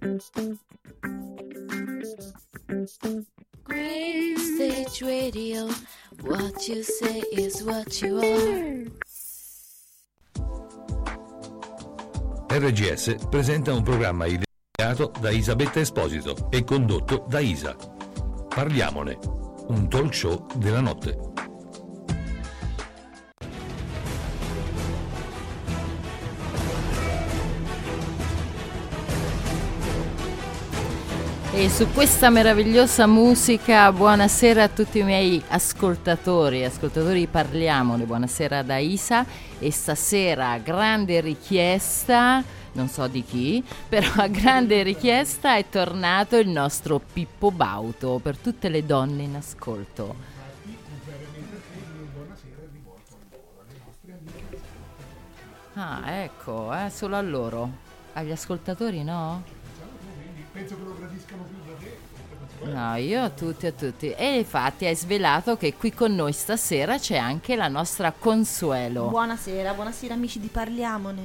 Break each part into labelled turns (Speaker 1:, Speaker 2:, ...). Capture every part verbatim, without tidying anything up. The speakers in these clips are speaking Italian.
Speaker 1: Green Stage Radio, what you say is what you are.
Speaker 2: R G S presenta un programma ideato da Isabetta Esposito e condotto da Isa. Parliamone, un talk show della notte.
Speaker 3: E su questa meravigliosa musica, buonasera a tutti i miei ascoltatori, ascoltatori Parliamone, buonasera da Isa. E stasera grande richiesta, non so di chi, però a grande richiesta è tornato il nostro Pippo Baudo per tutte le donne in ascolto. Ah, ecco, eh, solo a loro, agli ascoltatori no?
Speaker 4: Penso che lo gradiscano più da te.
Speaker 3: No, io a tutti, a tutti. E infatti hai svelato che qui con noi stasera c'è anche la nostra Consuelo.
Speaker 5: Buonasera, buonasera amici di Parliamone.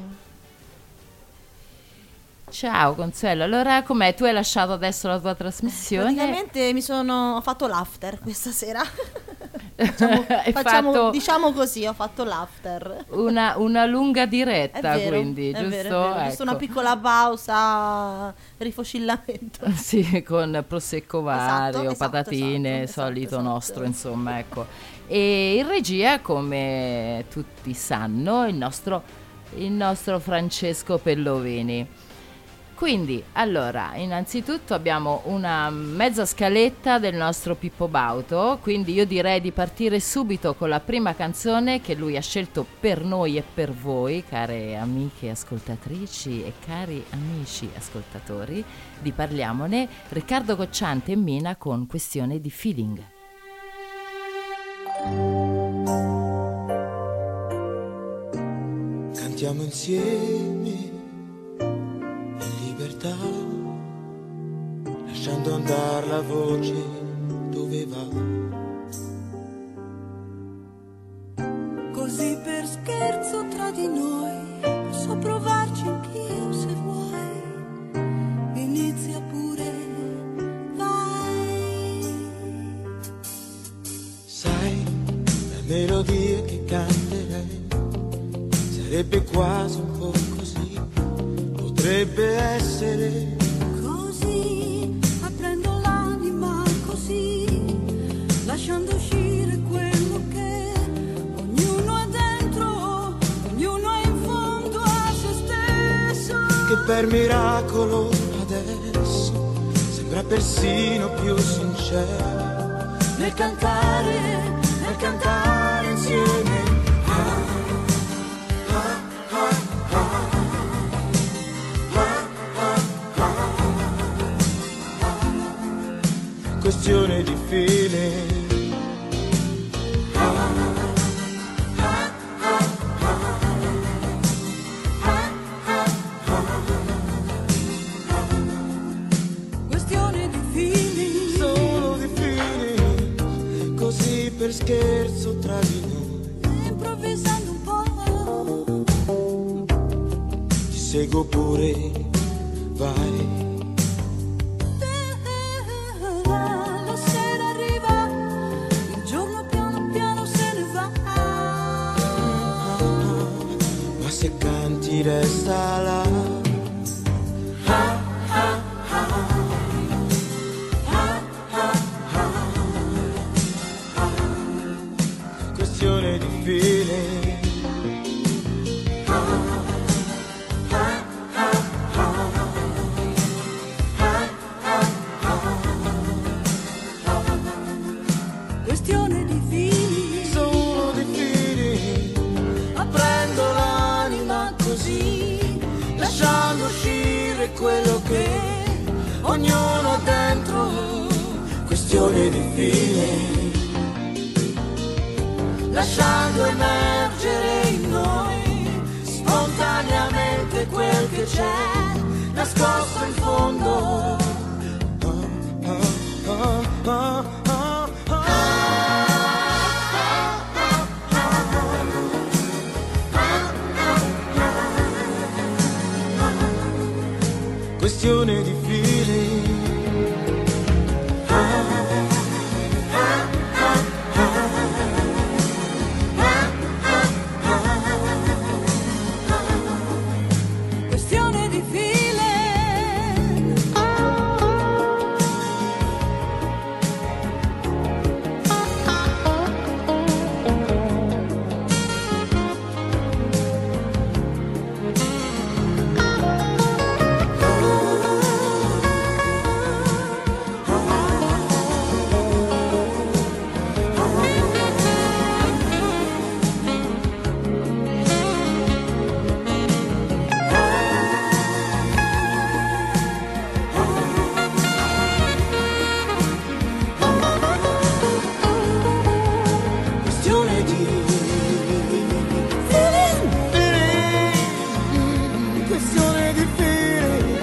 Speaker 3: Ciao Consuelo, allora com'è? Tu hai lasciato adesso la tua trasmissione?
Speaker 5: Praticamente mi sono ho fatto l'after questa sera. facciamo,
Speaker 3: Hai
Speaker 5: facciamo
Speaker 3: fatto
Speaker 5: diciamo così, ho fatto l'after.
Speaker 3: Una, una lunga diretta,
Speaker 5: È vero,
Speaker 3: quindi,
Speaker 5: è
Speaker 3: giusto?
Speaker 5: vero, è vero. Ho visto
Speaker 3: Ecco.
Speaker 5: una piccola pausa, rifocillamento.
Speaker 3: Sì, con prosecco vario,
Speaker 5: Esatto, esatto,
Speaker 3: patatine,
Speaker 5: esatto,
Speaker 3: solito
Speaker 5: esatto.
Speaker 3: nostro, insomma, ecco. E in regia, come tutti sanno, il nostro, il nostro Francesco Pellovini. Quindi, allora, innanzitutto abbiamo una mezza scaletta del nostro Pippo Baudo, quindi io direi di partire subito con la prima canzone che lui ha scelto per noi e per voi, care amiche ascoltatrici e cari amici ascoltatori di Parliamone, Riccardo Cocciante e Mina con Questione di Feeling.
Speaker 6: Cantiamo insieme lasciando andare la voce dove va.
Speaker 7: Così per scherzo tra di noi posso provarci anch'io se vuoi. Inizia pure, vai.
Speaker 6: Sai, la melodia che canterei sarebbe quasi un po' così. Potrebbe essere
Speaker 7: così, aprendo l'anima così, lasciando uscire quello che ognuno è dentro, ognuno è in fondo a se stesso.
Speaker 6: che per miracolo adesso sembra persino più sincero
Speaker 7: Nel cantare, nel cantare insieme.
Speaker 6: Questione di feeling.
Speaker 7: Questione di feeling.
Speaker 6: Solo di feeling. Così per scherzo tra di noi.
Speaker 7: Improvvisando un po'.
Speaker 6: Ti seguo pure, vai.
Speaker 7: La sera arriva, il giorno piano piano se ne va.
Speaker 6: Ma se canti resta là. Questione di feeling.
Speaker 7: Questione di feeling.
Speaker 6: Solo di feeling. Aprendo l'anima così, lasciando uscire quello che ognuno ha dentro. Questione di feeling. Lasciando emergere in noi spontaneamente quel che c'è nascosto in fondo. Oh, oh, oh, oh, oh. questione di feeling.
Speaker 7: Questione di feeling. Questione di feeling.
Speaker 6: Questione di feeling.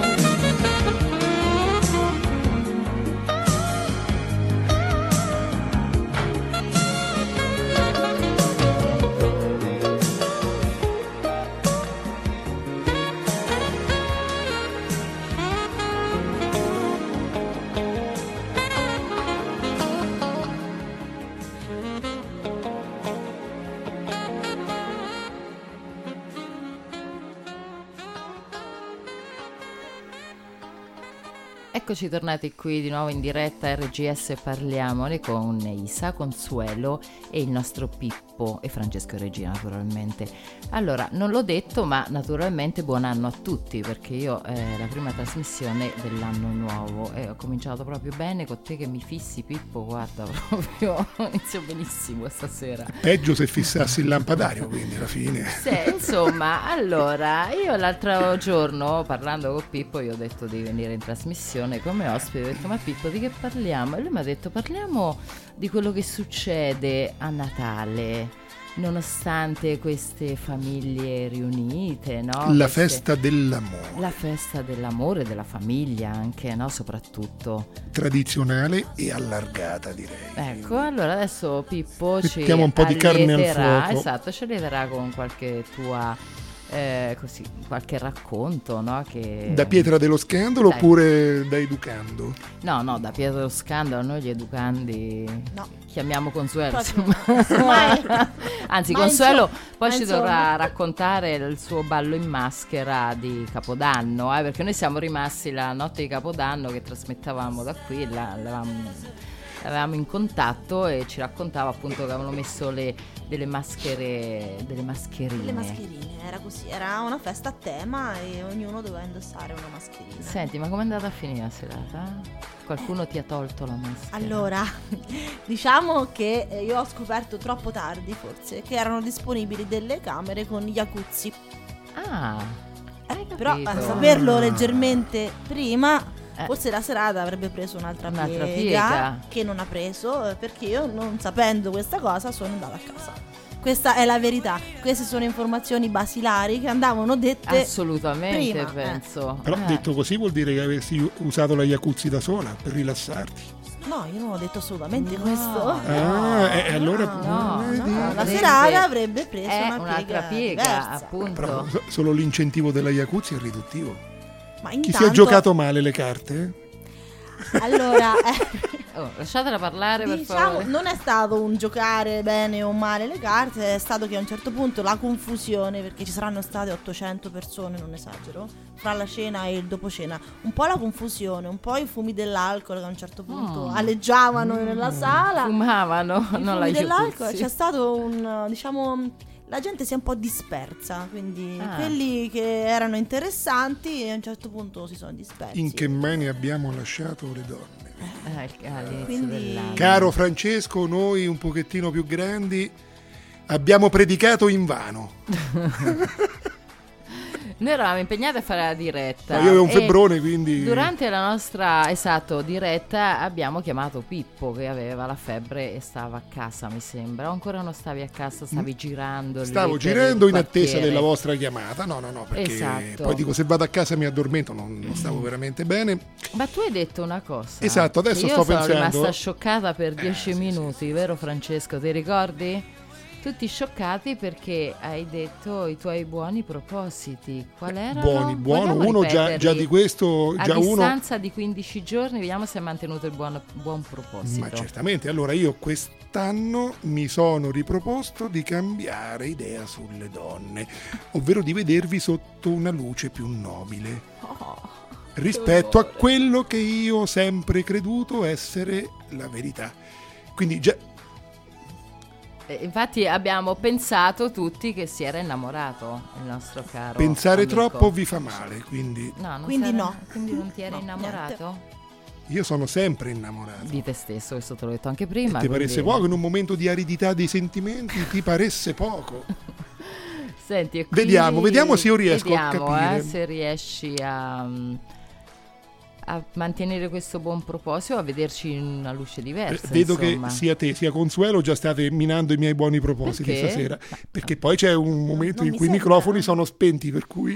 Speaker 3: Eccoci tornati qui di nuovo in diretta a R G S Parliamone con Isa, Consuelo e il nostro Pippo e Francesco Regina naturalmente. Allora, non l'ho detto, ma naturalmente buon anno a tutti, perché io è la prima trasmissione dell'anno nuovo e ho cominciato proprio bene con te che mi fissi, Pippo, guarda, proprio inizio benissimo stasera.
Speaker 4: Peggio se fissassi il lampadario, quindi alla fine.
Speaker 3: Sì, insomma, allora, io l'altro giorno parlando con Pippo io ho detto di venire in trasmissione come ospite, ho detto ma Pippo di che parliamo? E lui mi ha detto parliamo di quello che succede a Natale nonostante queste famiglie riunite, no?
Speaker 4: La
Speaker 3: Queste-
Speaker 4: festa dell'amore,
Speaker 3: la festa dell'amore, della famiglia anche, no? Soprattutto.
Speaker 4: tradizionale e allargata, direi.
Speaker 3: Ecco, allora adesso Pippo ci
Speaker 4: Mettiamo un po' di carne al
Speaker 3: allieterà,
Speaker 4: fuoco.
Speaker 3: esatto, ci allieterà con qualche tua eh, così, qualche racconto, no? Che...
Speaker 4: Da Pietra dello Scandalo
Speaker 3: Dai.
Speaker 4: oppure da Educando?
Speaker 3: No, no, da Pietra dello Scandalo, noi gli educandi
Speaker 5: No.
Speaker 3: chiamiamo Consuelo,
Speaker 5: Proprio.
Speaker 3: insomma.
Speaker 5: Mai.
Speaker 3: Anzi,
Speaker 5: Ma
Speaker 3: Consuelo
Speaker 5: insomma-
Speaker 3: poi
Speaker 5: ma
Speaker 3: ci
Speaker 5: insomma.
Speaker 3: dovrà raccontare il suo ballo in maschera di Capodanno, eh, perché noi siamo rimasti la notte di Capodanno che trasmettevamo da qui, la, l'avevamo, eravamo in contatto e ci raccontava appunto che avevano messo le, delle maschere, delle mascherine.
Speaker 5: Le mascherine, era così, era una festa a tema e ognuno doveva indossare una mascherina.
Speaker 3: Senti, ma com'è andata a finire la serata? Qualcuno ti ha tolto la maschera?
Speaker 5: Allora, diciamo che eh, io ho scoperto troppo tardi forse che erano disponibili delle camere con jacuzzi.
Speaker 3: Ah, hai
Speaker 5: Però
Speaker 3: capito?
Speaker 5: a saperlo leggermente prima,
Speaker 3: Eh.
Speaker 5: forse la serata avrebbe preso un'altra,
Speaker 3: Un'altra
Speaker 5: piega,
Speaker 3: piega.
Speaker 5: che non ha preso, eh, perché io non sapendo questa cosa sono andata a casa. Questa è la verità. Queste sono informazioni basilari che andavano dette
Speaker 3: Assolutamente,
Speaker 5: prima, eh.
Speaker 3: penso.
Speaker 4: Però
Speaker 3: Eh.
Speaker 4: detto così vuol dire che avessi usato la jacuzzi da sola per rilassarti.
Speaker 5: No, io non ho detto assolutamente
Speaker 3: No.
Speaker 5: questo.
Speaker 4: Ah, e allora
Speaker 3: No,
Speaker 4: eh,
Speaker 3: no,
Speaker 5: La
Speaker 3: avrebbe-
Speaker 5: serata avrebbe preso
Speaker 3: è
Speaker 5: una
Speaker 3: un'altra
Speaker 5: piega,
Speaker 3: piega,
Speaker 5: diversa.
Speaker 4: però
Speaker 3: appunto.
Speaker 4: so- solo l'incentivo della jacuzzi è riduttivo.
Speaker 5: Ma
Speaker 4: Chi
Speaker 5: intanto,
Speaker 4: si è giocato male le carte?
Speaker 5: allora, eh,
Speaker 3: Oh, lasciatela parlare per
Speaker 5: diciamo,
Speaker 3: favore.
Speaker 5: non è stato un giocare bene o male le carte, è stato che a un certo punto la confusione, perché ci saranno state ottocento persone, non esagero, fra la cena e il dopo cena, un po' la confusione, un po' i fumi dell'alcol che a un certo punto
Speaker 3: Mm.
Speaker 5: aleggiavano nella sala.
Speaker 3: Fumavano,
Speaker 5: I
Speaker 3: non la
Speaker 5: fumi dell'alcol,
Speaker 3: jacuzzi.
Speaker 5: c'è stato un, diciamo, la gente si è un po' dispersa, quindi
Speaker 3: Ah.
Speaker 5: quelli che erano interessanti a un certo punto si sono dispersi.
Speaker 4: In che mani abbiamo lasciato le donne?
Speaker 3: Eh, il- all'inizio
Speaker 5: Quindi-
Speaker 3: dell'anno.
Speaker 4: Caro Francesco, noi un pochettino più grandi abbiamo predicato invano.
Speaker 3: Noi eravamo impegnati a fare la diretta.
Speaker 4: Ma io avevo un
Speaker 3: e
Speaker 4: febbrone, quindi
Speaker 3: Durante la nostra, esatto, diretta abbiamo chiamato Pippo che aveva la febbre e stava a casa, mi sembra. O ancora non stavi a casa, stavi girando lì
Speaker 4: stavo
Speaker 3: per
Speaker 4: girando
Speaker 3: il
Speaker 4: in attesa
Speaker 3: quartiere.
Speaker 4: della vostra chiamata. No, no, no, perché
Speaker 3: Esatto.
Speaker 4: poi dico se vado a casa mi addormento, non, non stavo veramente bene.
Speaker 3: Ma tu hai detto una cosa.
Speaker 4: Esatto, adesso
Speaker 3: che io
Speaker 4: sto
Speaker 3: sono
Speaker 4: pensando-
Speaker 3: rimasta scioccata per dieci
Speaker 4: sì,
Speaker 3: minuti, vero Francesco? Ti ricordi? tutti scioccati perché hai detto i tuoi buoni propositi. Qual erano?
Speaker 4: Buoni, buono,
Speaker 3: Vogliamo
Speaker 4: uno già,
Speaker 3: ripeterli?
Speaker 4: già di questo,
Speaker 3: A
Speaker 4: già uno.
Speaker 3: distanza di quindici giorni, vediamo se hai mantenuto il buon, buon proposito.
Speaker 4: Ma certamente, allora io quest'anno mi sono riproposto di cambiare idea sulle donne, ovvero di vedervi sotto una luce più nobile,
Speaker 3: Oh,
Speaker 4: rispetto a
Speaker 3: che orrore.
Speaker 4: quello che io ho sempre creduto essere la verità. Quindi già
Speaker 3: Eh, infatti abbiamo pensato tutti che si era innamorato il nostro caro
Speaker 4: pensare
Speaker 3: amico.
Speaker 4: troppo vi fa male, quindi
Speaker 3: No, non
Speaker 5: Quindi
Speaker 3: sei-
Speaker 5: no.
Speaker 3: Quindi non ti eri
Speaker 5: No,
Speaker 3: innamorato?
Speaker 4: io sono sempre innamorato.
Speaker 3: Di te stesso, questo te l'ho detto anche prima.
Speaker 4: Ti paresse
Speaker 3: quindi-
Speaker 4: poco in un momento di aridità dei sentimenti? Ti paresse poco?
Speaker 3: Senti, e
Speaker 4: Vediamo,
Speaker 3: quindi-
Speaker 4: vediamo se io riesco a
Speaker 3: vediamo,
Speaker 4: capire.
Speaker 3: eh, se riesci a, a mantenere questo buon proposito, a vederci in una luce diversa.
Speaker 4: Vedo
Speaker 3: insomma.
Speaker 4: che sia te sia Consuelo già state minando i miei buoni propositi
Speaker 3: Perché?
Speaker 4: stasera, perché poi c'è un momento
Speaker 5: non
Speaker 4: in
Speaker 5: mi
Speaker 4: cui i
Speaker 5: sembra.
Speaker 4: microfoni sono spenti, per cui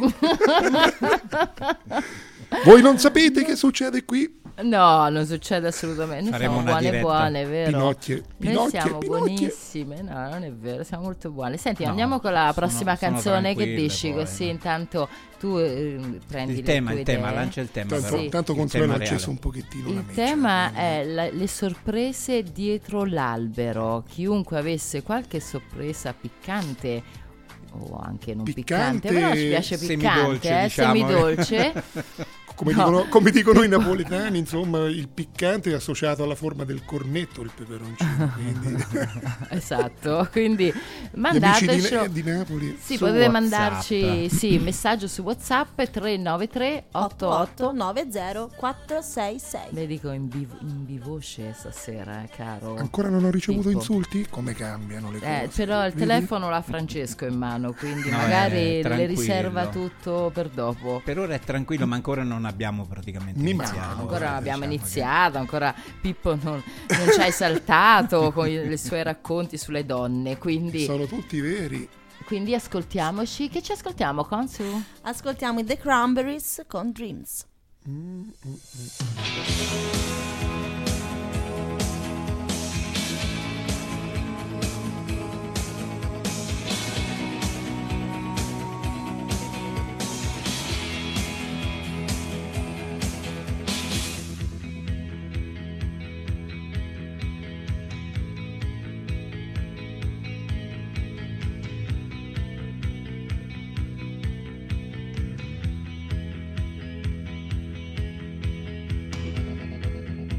Speaker 4: voi non sapete che succede qui.
Speaker 3: No, non succede assolutamente. Noi
Speaker 8: Faremo
Speaker 3: siamo
Speaker 8: una
Speaker 3: buone
Speaker 8: diretta.
Speaker 3: buone, vero?
Speaker 4: Pinocchie,
Speaker 3: Noi
Speaker 4: Pinocchie,
Speaker 3: siamo
Speaker 4: Pinocchie.
Speaker 3: buonissime, no, non è vero, siamo molto buone. Senti,
Speaker 8: No,
Speaker 3: andiamo con la
Speaker 8: sono-
Speaker 3: prossima
Speaker 8: sono
Speaker 3: canzone, che
Speaker 8: tranquille
Speaker 3: dici?
Speaker 8: poi,
Speaker 3: Così
Speaker 8: no?
Speaker 3: intanto tu eh, prendi
Speaker 8: Il
Speaker 3: le
Speaker 8: tema,
Speaker 3: tue
Speaker 8: il tema,
Speaker 3: idee.
Speaker 8: lancia il tema.
Speaker 4: Tanto,
Speaker 8: però.
Speaker 3: Sì.
Speaker 4: tanto
Speaker 8: Il
Speaker 4: Consuelo
Speaker 8: tema
Speaker 4: ha acceso
Speaker 8: reale.
Speaker 4: un pochettino la
Speaker 3: Il
Speaker 4: meccia,
Speaker 3: tema
Speaker 4: quindi-
Speaker 3: è la- le sorprese dietro l'albero. Chiunque avesse qualche sorpresa piccante o anche non piccante,
Speaker 4: Piccante,
Speaker 3: però ci piace piccante,
Speaker 8: semidolce,
Speaker 3: eh,
Speaker 8: diciamo.
Speaker 3: semidolce.
Speaker 4: Come,
Speaker 3: No.
Speaker 4: dicono, come dicono i napoletani, insomma, il piccante è associato alla forma del cornetto, il peperoncino. Quindi
Speaker 3: Esatto, quindi
Speaker 4: gli amici di,
Speaker 3: mandateci.
Speaker 4: Na- di Napoli.
Speaker 3: Sì,
Speaker 8: Su
Speaker 3: potete
Speaker 8: WhatsApp.
Speaker 3: mandarci sì, messaggio su WhatsApp tre nove tre otto
Speaker 5: otto
Speaker 3: otto.
Speaker 5: nove zero quattro sei sei.
Speaker 3: Le dico in, viv- in vivoce stasera, eh, caro.
Speaker 4: Ancora non ho ricevuto
Speaker 3: Pippo.
Speaker 4: insulti? Come cambiano le cose?
Speaker 3: Eh, però il
Speaker 4: Vedi?
Speaker 3: telefono l'ha Francesco in mano, quindi
Speaker 8: No,
Speaker 3: magari
Speaker 8: è
Speaker 3: le
Speaker 8: tranquillo.
Speaker 3: riserva tutto per dopo.
Speaker 8: Per ora è tranquillo, ma ancora non abbiamo praticamente
Speaker 4: Ni
Speaker 8: iniziato.
Speaker 4: mano,
Speaker 3: Ancora non abbiamo
Speaker 8: diciamo che-
Speaker 3: iniziato, ancora Pippo non, non ci hai saltato con i i suoi racconti sulle donne, quindi,
Speaker 4: Sono tutti veri.
Speaker 3: quindi ascoltiamoci. Che ci ascoltiamo, Consu?
Speaker 5: Ascoltiamo i The Cranberries con Dreams.
Speaker 6: Dreams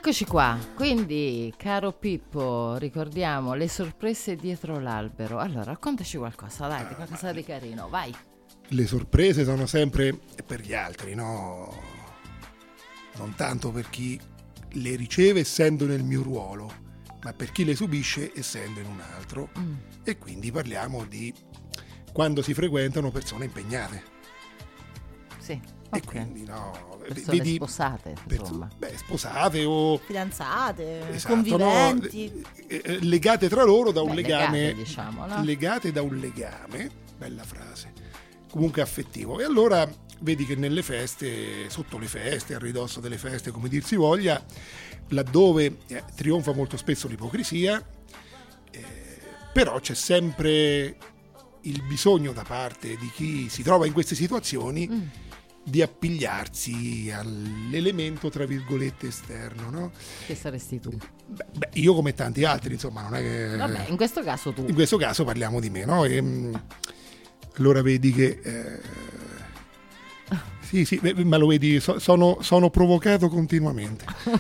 Speaker 3: Eccoci qua, quindi caro Pippo, ricordiamo le sorprese dietro l'albero. Allora, raccontaci qualcosa, dai, qualcosa di carino, vai.
Speaker 4: Le sorprese sono sempre per gli altri, no? Non tanto per chi le riceve essendo nel mio ruolo, ma per chi le subisce essendo in un altro. Mm. E quindi parliamo di quando si frequentano persone impegnate.
Speaker 3: Sì.
Speaker 4: E
Speaker 3: okay.
Speaker 4: quindi no,
Speaker 3: persone
Speaker 4: vedi,
Speaker 3: sposate, insomma.
Speaker 4: Beh, sposate o
Speaker 5: fidanzate,
Speaker 4: esatto,
Speaker 5: conviventi,
Speaker 4: no, legate tra loro da un
Speaker 3: Beh,
Speaker 4: legame,
Speaker 3: legate, diciamo, no?
Speaker 4: legate da un legame, bella frase, comunque affettivo. E allora vedi che nelle feste, sotto le feste, a ridosso delle feste, come dir si voglia, laddove eh, trionfa molto spesso l'ipocrisia, eh, però c'è sempre il bisogno da parte di chi si trova in queste situazioni mm. di appigliarsi all'elemento tra virgolette esterno, no?
Speaker 3: Che saresti tu?
Speaker 4: Beh, beh, io come tanti altri, insomma, non è che...
Speaker 3: Vabbè, in questo caso tu.
Speaker 4: In questo caso parliamo di me, no? E, mh, allora vedi che... Eh, sì, sì, ma lo vedi, so, sono, sono provocato continuamente.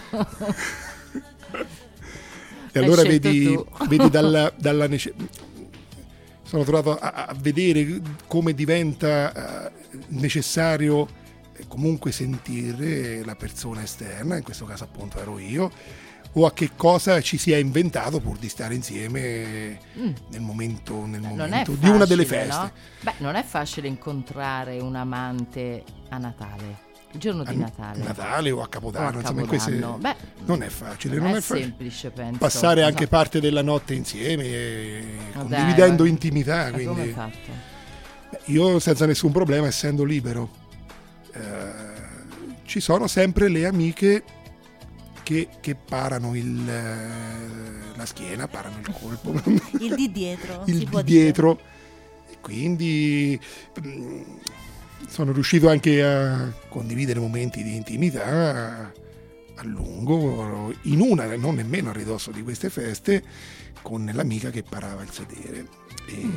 Speaker 4: E allora vedi, vedi dalla, dalla necessità... Sono trovato a, a vedere come diventa uh, necessario eh, comunque sentire la persona esterna, in questo caso appunto ero io, o a che cosa ci si è inventato pur di stare insieme mm. nel momento, nel momento
Speaker 3: facile,
Speaker 4: di una delle feste.
Speaker 3: No? Beh, non è facile incontrare un amante a Natale. Il giorno di Natale.
Speaker 4: Natale o a Capodanno,
Speaker 3: o a
Speaker 4: insomma,
Speaker 3: Capodanno. Beh,
Speaker 4: non è facile,
Speaker 3: non,
Speaker 4: non
Speaker 3: è,
Speaker 4: è facile.
Speaker 3: semplice, penso.
Speaker 4: Passare anche
Speaker 3: no.
Speaker 4: parte della notte insieme, e
Speaker 3: oh,
Speaker 4: condividendo
Speaker 3: dai,
Speaker 4: intimità.
Speaker 3: Quindi... come hai
Speaker 4: quindi
Speaker 3: fatto?
Speaker 4: Beh, io senza nessun problema, essendo libero, eh, ci sono sempre le amiche che, che parano il, la schiena, parano il colpo.
Speaker 5: Il di dietro.
Speaker 4: Il
Speaker 5: si
Speaker 4: di
Speaker 5: può
Speaker 4: dietro. Dire. E quindi... Mh, sono riuscito anche a condividere momenti di intimità a lungo, in una, non nemmeno a ridosso di queste feste, con l'amica che parava il sedere. E,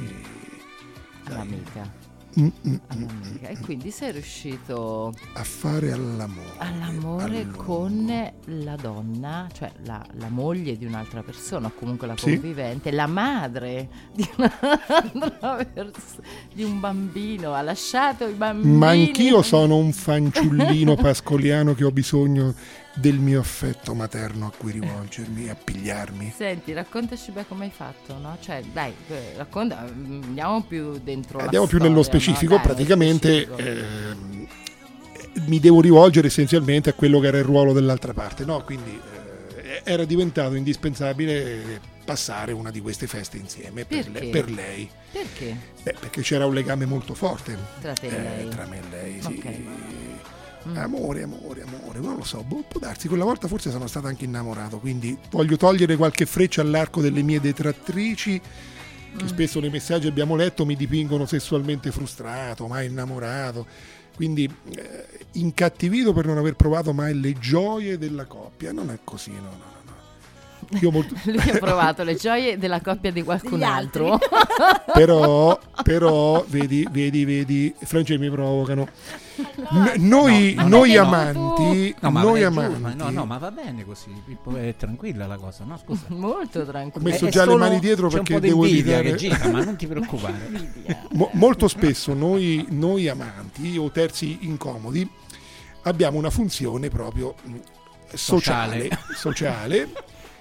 Speaker 3: l'amica.
Speaker 4: Mm, mm,
Speaker 3: all'amica.
Speaker 4: mm,
Speaker 3: e quindi sei riuscito
Speaker 4: a fare all'amore
Speaker 3: all'amore con la donna, cioè la, la moglie di un'altra persona, o comunque la convivente, sì. La madre di un'altra persona, di un bambino. Ha lasciato i bambini.
Speaker 4: Ma anch'io sono un fanciullino pascoliano che ho bisogno del mio affetto materno a cui rivolgermi, appigliarmi.
Speaker 3: Senti, raccontaci beh come hai fatto, no? Cioè, dai, racconta, andiamo più dentro.
Speaker 4: Andiamo
Speaker 3: la
Speaker 4: più
Speaker 3: storia,
Speaker 4: nello specifico,
Speaker 3: no? Dai,
Speaker 4: praticamente
Speaker 3: specifico.
Speaker 4: Eh, mi devo rivolgere essenzialmente a quello che era il ruolo dell'altra parte, no? Quindi eh, era diventato indispensabile passare una di queste feste insieme per, le, per lei.
Speaker 3: Perché?
Speaker 4: Beh, perché c'era un legame molto forte
Speaker 3: tra te e
Speaker 4: eh,
Speaker 3: lei.
Speaker 4: Tra me e lei, sì.
Speaker 3: Okay.
Speaker 4: Mm. Amore, amore, amore, non lo so, boh, può darsi, quella volta forse sono stato anche innamorato, quindi voglio togliere qualche freccia all'arco delle mie detrattrici che mm. spesso nei messaggi abbiamo letto mi dipingono sessualmente frustrato, mai innamorato, quindi eh, incattivito per non aver provato mai le gioie della coppia. Non è così, no, no. Io molto...
Speaker 3: Lui ha provato le gioie della coppia di qualcun altro.
Speaker 4: però però vedi vedi vedi Francesco mi provocano. N- noi
Speaker 8: no, no,
Speaker 4: noi
Speaker 8: no,
Speaker 4: amanti
Speaker 8: no, ma
Speaker 4: noi
Speaker 8: è
Speaker 4: amanti
Speaker 8: giù, ma no no ma va bene così, è tranquilla la cosa, no scusa,
Speaker 3: molto tranquilla.
Speaker 4: Ho messo
Speaker 8: è
Speaker 4: già
Speaker 8: solo,
Speaker 4: le mani dietro perché
Speaker 8: un po'
Speaker 4: devo
Speaker 8: invidia
Speaker 4: evitare
Speaker 8: che gira, ma non ti preoccupare.
Speaker 4: Mo- molto spesso noi noi amanti o terzi incomodi abbiamo una funzione proprio sociale sociale, sociale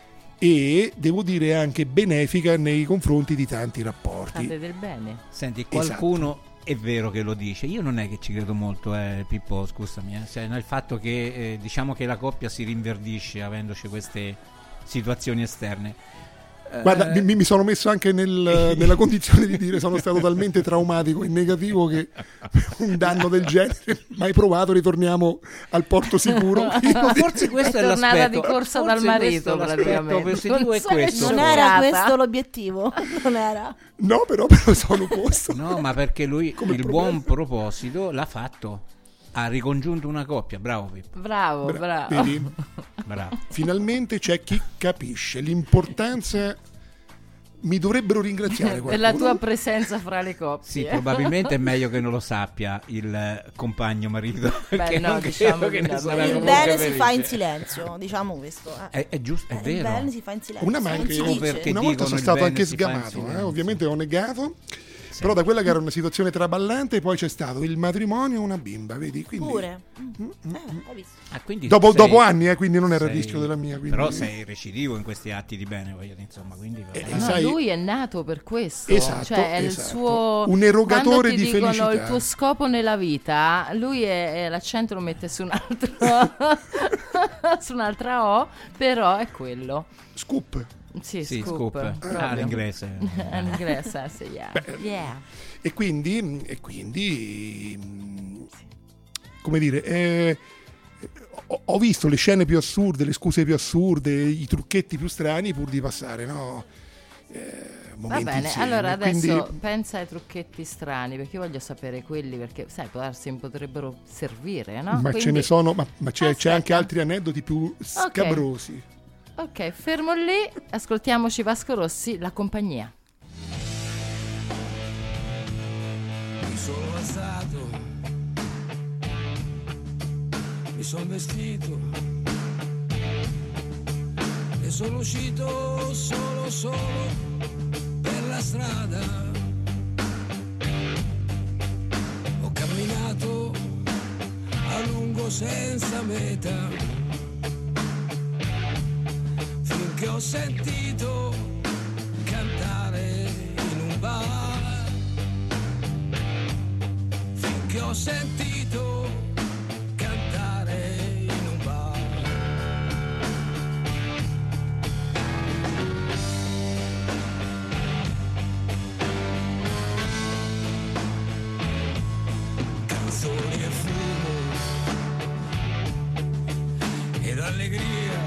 Speaker 4: e devo dire anche benefica nei confronti di tanti rapporti.
Speaker 3: Fate del bene.
Speaker 8: Senti, qualcuno esatto. È vero che lo dice, io non è che ci credo molto, eh, Pippo, scusami, eh, cioè, nel fatto che eh, diciamo che la coppia si rinverdisce avendoci queste situazioni esterne.
Speaker 4: Guarda, eh... mi, mi sono messo anche nel, nella condizione di dire sono stato talmente traumatico e negativo che un danno del genere mai provato, ritorniamo al porto sicuro.
Speaker 8: Ma forse questo è,
Speaker 3: è tornata
Speaker 8: l'aspetto
Speaker 3: di corsa dal marito praticamente.
Speaker 8: Positivo è questo.
Speaker 5: Non era questo l'obiettivo, non era.
Speaker 4: No, però me lo sono posto.
Speaker 8: No, ma perché lui
Speaker 4: come
Speaker 8: il
Speaker 4: problema.
Speaker 8: Buon proposito l'ha fatto. Ha ricongiunto una coppia, bravo Pippo.
Speaker 3: Bravo,
Speaker 4: Bra-
Speaker 3: bravo.
Speaker 4: Vedi?
Speaker 8: Bravo.
Speaker 4: Finalmente c'è chi capisce l'importanza mi dovrebbero ringraziare qualcuno.
Speaker 3: Per la tua presenza fra le coppie.
Speaker 8: Sì, probabilmente è meglio che non lo sappia il compagno marito.
Speaker 3: Beh, no,
Speaker 8: non
Speaker 3: diciamo
Speaker 8: credo che
Speaker 3: che
Speaker 8: ne
Speaker 3: no,
Speaker 8: sarà
Speaker 5: Il
Speaker 8: comunque
Speaker 5: bene si
Speaker 8: felice.
Speaker 5: fa in silenzio, diciamo questo. eh.
Speaker 8: È, è giusto, è
Speaker 5: Eh,
Speaker 8: vero.
Speaker 5: Il bene si fa in silenzio.
Speaker 4: Una, ma
Speaker 5: non
Speaker 4: anche-
Speaker 5: si
Speaker 8: Oh,
Speaker 5: dice.
Speaker 8: perché
Speaker 4: Una volta
Speaker 8: dicono
Speaker 4: sono
Speaker 8: il
Speaker 4: stato
Speaker 8: bene
Speaker 4: anche
Speaker 8: si fa in
Speaker 4: sgamato, eh,
Speaker 8: silenzio.
Speaker 4: ovviamente ho negato, però da quella che era una situazione traballante poi c'è stato il matrimonio e una bimba, vedi? Quindi,
Speaker 5: Pure. Mm. Eh, hai visto?
Speaker 8: Ah, quindi
Speaker 4: Dopo,
Speaker 8: sei-
Speaker 4: dopo anni, eh, quindi non era il
Speaker 8: sei-
Speaker 4: rischio della mia. Quindi...
Speaker 8: Però sei recidivo in questi atti di bene, voglio dire, insomma, quindi va
Speaker 4: Eh,
Speaker 8: bene.
Speaker 3: No,
Speaker 4: sai-
Speaker 3: lui è nato per questo,
Speaker 4: Esatto,
Speaker 3: cioè è il
Speaker 4: esatto.
Speaker 3: suo
Speaker 4: Un erogatore
Speaker 3: quando ti
Speaker 4: di
Speaker 3: dicono
Speaker 4: felicità.
Speaker 3: il tuo scopo nella vita, lui è, è l'accento lo mette su un altro su un'altra O, però è quello.
Speaker 4: Scoop.
Speaker 3: Sì,
Speaker 8: Sì,
Speaker 3: scoop.
Speaker 8: scoop.
Speaker 3: Proprio.
Speaker 8: Ah, l'inglese.
Speaker 3: All'inglese, sì, yeah. Yeah.
Speaker 4: E quindi, e quindi mh, come dire, eh, ho, ho visto le scene più assurde, le scuse più assurde, i trucchetti più strani pur di passare, no? Eh,
Speaker 3: Va
Speaker 4: momenti
Speaker 3: bene,
Speaker 4: insieme.
Speaker 3: allora adesso
Speaker 4: Quindi-
Speaker 3: pensa ai trucchetti strani, perché io voglio sapere quelli, perché sai, può darsi potrebbero servire, no?
Speaker 4: ma ce
Speaker 3: Quindi-
Speaker 4: ne sono, ma, ma c'è, c'è
Speaker 3: Aspetta.
Speaker 4: anche altri aneddoti più scabrosi.
Speaker 3: Ok, fermo lì, ascoltiamoci Vasco Rossi, La compagnia.
Speaker 6: Mi sono alzato, mi sono vestito e sono uscito solo, solo per la strada. Ho camminato a lungo senza meta, finché ho sentito cantare in un bar. Finché ho sentito cantare in un bar. Canzoni e fumo ed allegria.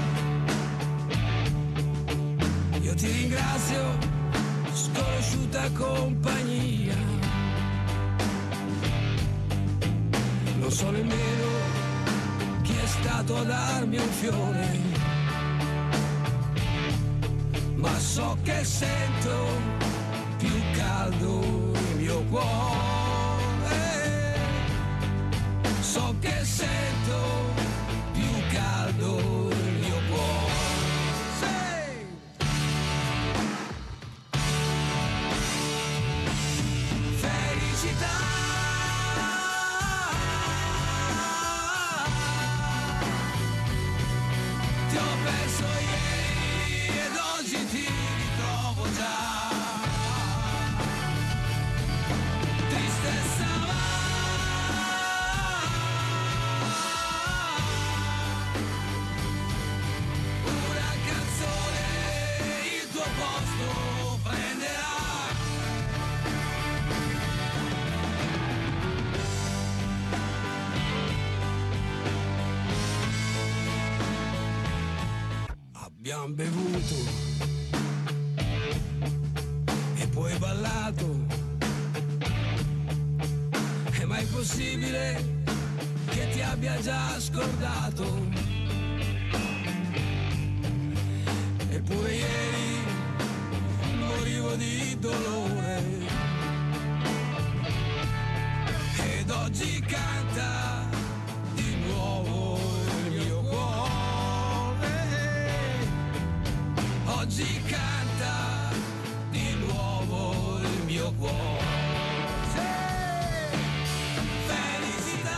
Speaker 6: Io ti ringrazio, sconosciuta compagnia. Non so nemmeno chi è stato a darmi un fiore, ma so che sento più caldo il mio cuore. So che sento più caldo il mio cuore. Sì. Felicità. Ti ho perso ieri ed oggi ti ritrovo già. Tristezza va. Una canzone il tuo posto prenderà. Abbiamo bevuto e poi ballato. È mai possibile che ti abbia già scordato? Eppure ieri morivo di dolore ed oggi canta di nuovo il mio cuore. Oggi canta di nuovo il mio cuore. Sì. Felicità.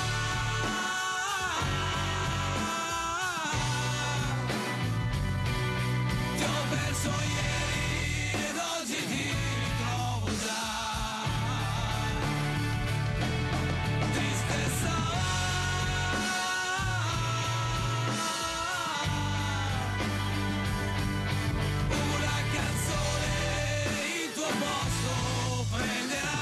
Speaker 6: Ti ho perso ieri ed oggi ti ritrovo già. Tristezza va. Una canzone il tuo posto prenderà.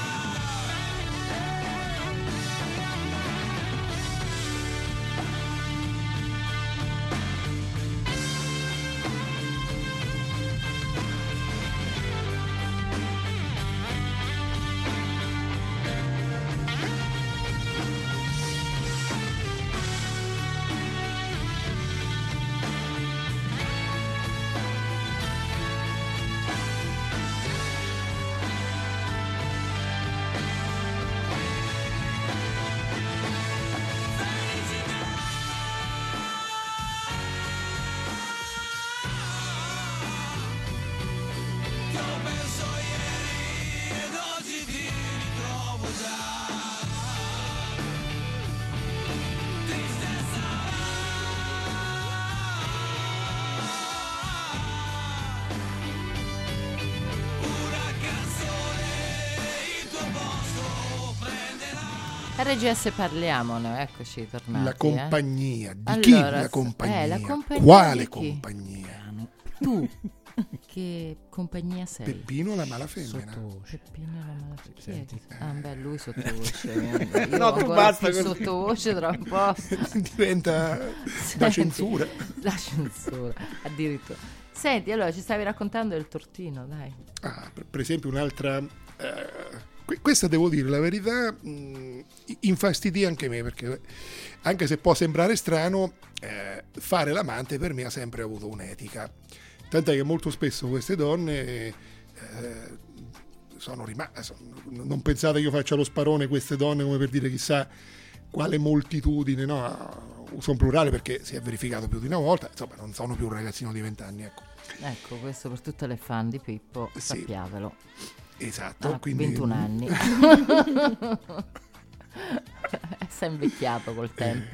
Speaker 3: R G S parliamone, eccoci tornati.
Speaker 4: La compagnia,
Speaker 3: eh.
Speaker 4: di chi
Speaker 3: Allora,
Speaker 4: la compagnia?
Speaker 3: eh, la compagnia
Speaker 4: Quale
Speaker 3: di chi?
Speaker 4: compagnia?
Speaker 3: Tu, che compagnia sei?
Speaker 4: Peppino la mala femmina.
Speaker 8: Sottovoce.
Speaker 3: Peppino la mala chi è
Speaker 8: Senti.
Speaker 3: che- Ah, beh, lui sottovoce. Io
Speaker 8: No, tu
Speaker 3: ancora
Speaker 8: basta
Speaker 3: più
Speaker 8: così.
Speaker 3: sottovoce tra un po'.
Speaker 4: Diventa la
Speaker 3: Senti,
Speaker 4: censura.
Speaker 3: La censura, addirittura. Senti, allora ci stavi raccontando del tortino, dai.
Speaker 4: Ah, per, per esempio un'altra eh, que- questa devo dire la verità, mh, infastidì anche me, perché anche se può sembrare strano, eh, fare l'amante per me ha sempre avuto un'etica, tant'è che molto spesso queste donne eh, sono rimaste, non pensate che io faccia lo sparone queste donne come per dire chissà quale moltitudine, no, uso un plurale perché si è verificato più di una volta, insomma non sono più un ragazzino di vent'anni, ecco.
Speaker 3: Ecco, questo per tutte le fan di Pippo,
Speaker 4: Sì.
Speaker 3: sappiatelo.
Speaker 4: Esatto,
Speaker 3: Ah,
Speaker 4: quindi
Speaker 3: ventuno anni. Si è invecchiato col tempo.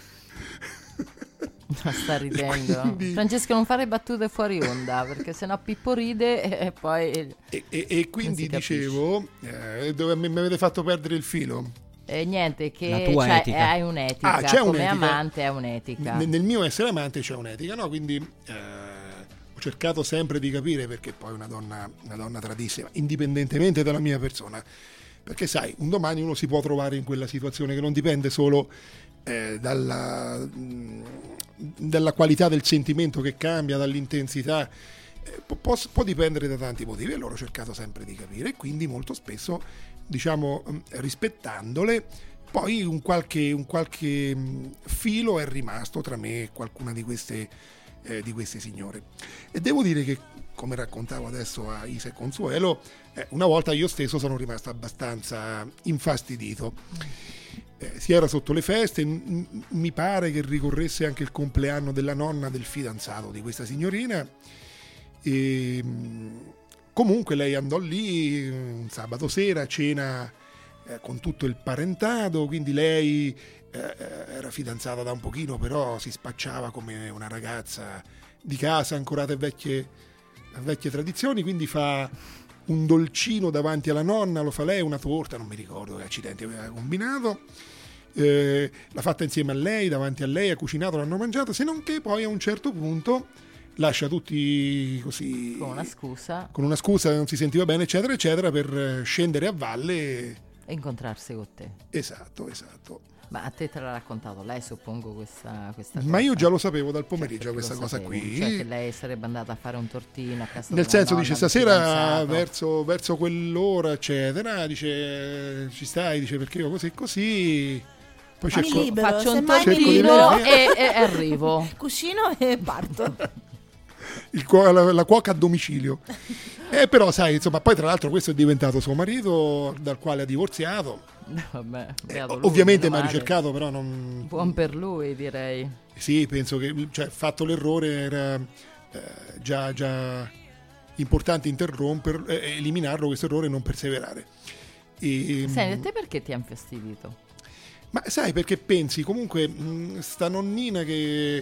Speaker 3: Ma sta ridendo.
Speaker 4: quindi-
Speaker 3: Francesco, non fare battute fuori onda, perché sennò Pippo ride e poi...
Speaker 4: E, e- e quindi
Speaker 3: si capisce.
Speaker 4: dicevo, eh, dove mi mi avete fatto perdere il filo.
Speaker 3: Eh, niente, che
Speaker 8: La tua
Speaker 3: cioè,
Speaker 8: etica.
Speaker 3: hai un'etica,
Speaker 4: Ah, c'è
Speaker 3: come
Speaker 4: un'etica.
Speaker 3: amante hai un'etica.
Speaker 4: N- nel mio essere amante c'è un'etica, no? Quindi eh, ho cercato sempre di capire perché poi una donna, una donna tradissi, indipendentemente dalla mia persona. Perché sai, un domani uno si può trovare in quella situazione che non dipende solo eh, dalla, mh, dalla qualità del sentimento che cambia, dall'intensità, eh, può, può- può dipendere da tanti motivi. E allora ho cercato sempre di capire e quindi molto spesso, diciamo, mh, rispettandole, poi un qualche, un qualche mh, filo è rimasto tra me e qualcuna di queste, eh, di queste signore. E devo dire che, come raccontavo adesso a Isa e Consuelo, eh, una volta io stesso sono rimasto abbastanza infastidito. Eh, si era sotto le feste, m- m- mi pare che ricorresse anche il compleanno della nonna del fidanzato di questa signorina. E, mh, comunque lei andò lì un sabato sera a cena eh, con tutto il parentato, quindi lei eh, era fidanzata da un pochino, però si spacciava come una ragazza di casa ancorata a vecchie, a vecchie tradizioni, quindi fa un dolcino davanti alla nonna, lo fa lei, una torta, non mi ricordo che accidenti aveva combinato, eh, l'ha fatta insieme a lei, davanti a lei, ha cucinato, l'hanno mangiata, se non che poi a un certo punto lascia tutti così
Speaker 3: Con una scusa,
Speaker 4: con una scusa, non si sentiva bene, eccetera, eccetera, per scendere a valle.
Speaker 3: e incontrarsi con te.
Speaker 4: Esatto, esatto.
Speaker 3: Ma a te te l'ha raccontato lei, suppongo, questa, questa
Speaker 4: Ma
Speaker 3: cosa.
Speaker 4: io già lo sapevo dal
Speaker 3: Cioè,
Speaker 4: pomeriggio
Speaker 3: perché
Speaker 4: questa
Speaker 3: lo
Speaker 4: cosa
Speaker 3: sapevi,
Speaker 4: qui.
Speaker 3: Cioè che lei sarebbe andata a fare un tortino a casa
Speaker 4: Nel
Speaker 3: della
Speaker 4: senso,
Speaker 3: nonna,
Speaker 4: dice,
Speaker 3: del
Speaker 4: stasera
Speaker 3: fidanzato.
Speaker 4: verso, verso quell'ora, eccetera, dice, ci stai, dice, perché io così così. Poi
Speaker 5: Ma mi
Speaker 4: cerco,
Speaker 5: libero,
Speaker 3: Faccio un
Speaker 5: semmai mi
Speaker 4: Cerco di
Speaker 3: tortino
Speaker 4: vedere-
Speaker 3: e, e arrivo.
Speaker 5: Cucino e parto.
Speaker 4: il cuo- la, la cuoca a domicilio. E però, sai, insomma, poi tra l'altro questo è diventato suo marito, dal quale ha divorziato.
Speaker 3: Vabbè,
Speaker 4: Eh,
Speaker 3: beato lui,
Speaker 4: ovviamente mi
Speaker 3: meno
Speaker 4: ha
Speaker 3: male.
Speaker 4: ricercato, però non...
Speaker 3: Buon per lui, direi.
Speaker 4: Sì, penso che, cioè, fatto l'errore era eh, già, già importante interrompere, eh, eliminarlo questo errore e non perseverare. E,
Speaker 3: Senti, a te perché ti ha infastidito?
Speaker 4: ma sai, perché pensi comunque mh, sta nonnina che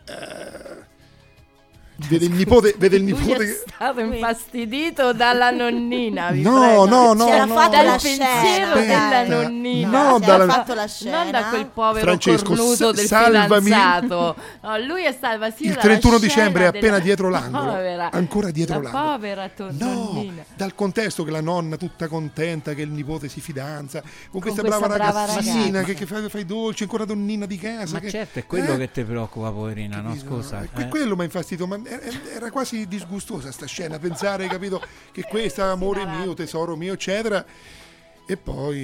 Speaker 4: eh, vede il nipote, vede il
Speaker 3: Lui
Speaker 4: nipote
Speaker 3: è
Speaker 4: che...
Speaker 3: stato infastidito dalla nonnina, vi
Speaker 4: No,
Speaker 3: prego.
Speaker 4: no, no,
Speaker 5: Si era
Speaker 4: no,
Speaker 5: fatto
Speaker 3: dal
Speaker 5: la
Speaker 3: pensiero
Speaker 5: scena,
Speaker 3: della
Speaker 5: dai.
Speaker 3: nonnina.
Speaker 4: No,
Speaker 5: si
Speaker 4: dalla-
Speaker 5: era fatto la scena.
Speaker 3: Non da quel povero
Speaker 4: Francesco,
Speaker 3: cornuto
Speaker 4: sa-
Speaker 3: del
Speaker 4: salvami.
Speaker 3: fidanzato. No, lui è stato sì,
Speaker 4: Il
Speaker 3: dalla
Speaker 4: trentuno
Speaker 3: scena
Speaker 4: dicembre è
Speaker 3: della-
Speaker 4: appena dietro l'angolo.
Speaker 3: Povera,
Speaker 4: Ancora dietro
Speaker 3: la
Speaker 4: l'angolo.
Speaker 3: povera to-
Speaker 4: No,
Speaker 3: nonnina.
Speaker 4: dal contesto che la nonna tutta contenta che il nipote si fidanza con, questa,
Speaker 3: questa
Speaker 4: brava,
Speaker 3: brava
Speaker 4: ragazzina
Speaker 3: ragazza.
Speaker 4: che, che fa, fa i dolci, ancora donnina di casa.
Speaker 8: Ma
Speaker 4: che-
Speaker 8: certo, è quello
Speaker 4: eh?
Speaker 8: che ti preoccupa, poverina, no?
Speaker 4: Capito?
Speaker 8: Scusa.
Speaker 4: Eh, que-
Speaker 8: eh.
Speaker 4: quello mi ha infastidito, ma era, era quasi disgustosa sta scena, pensare, capito, che questa amore mio, tesoro mio, eccetera, e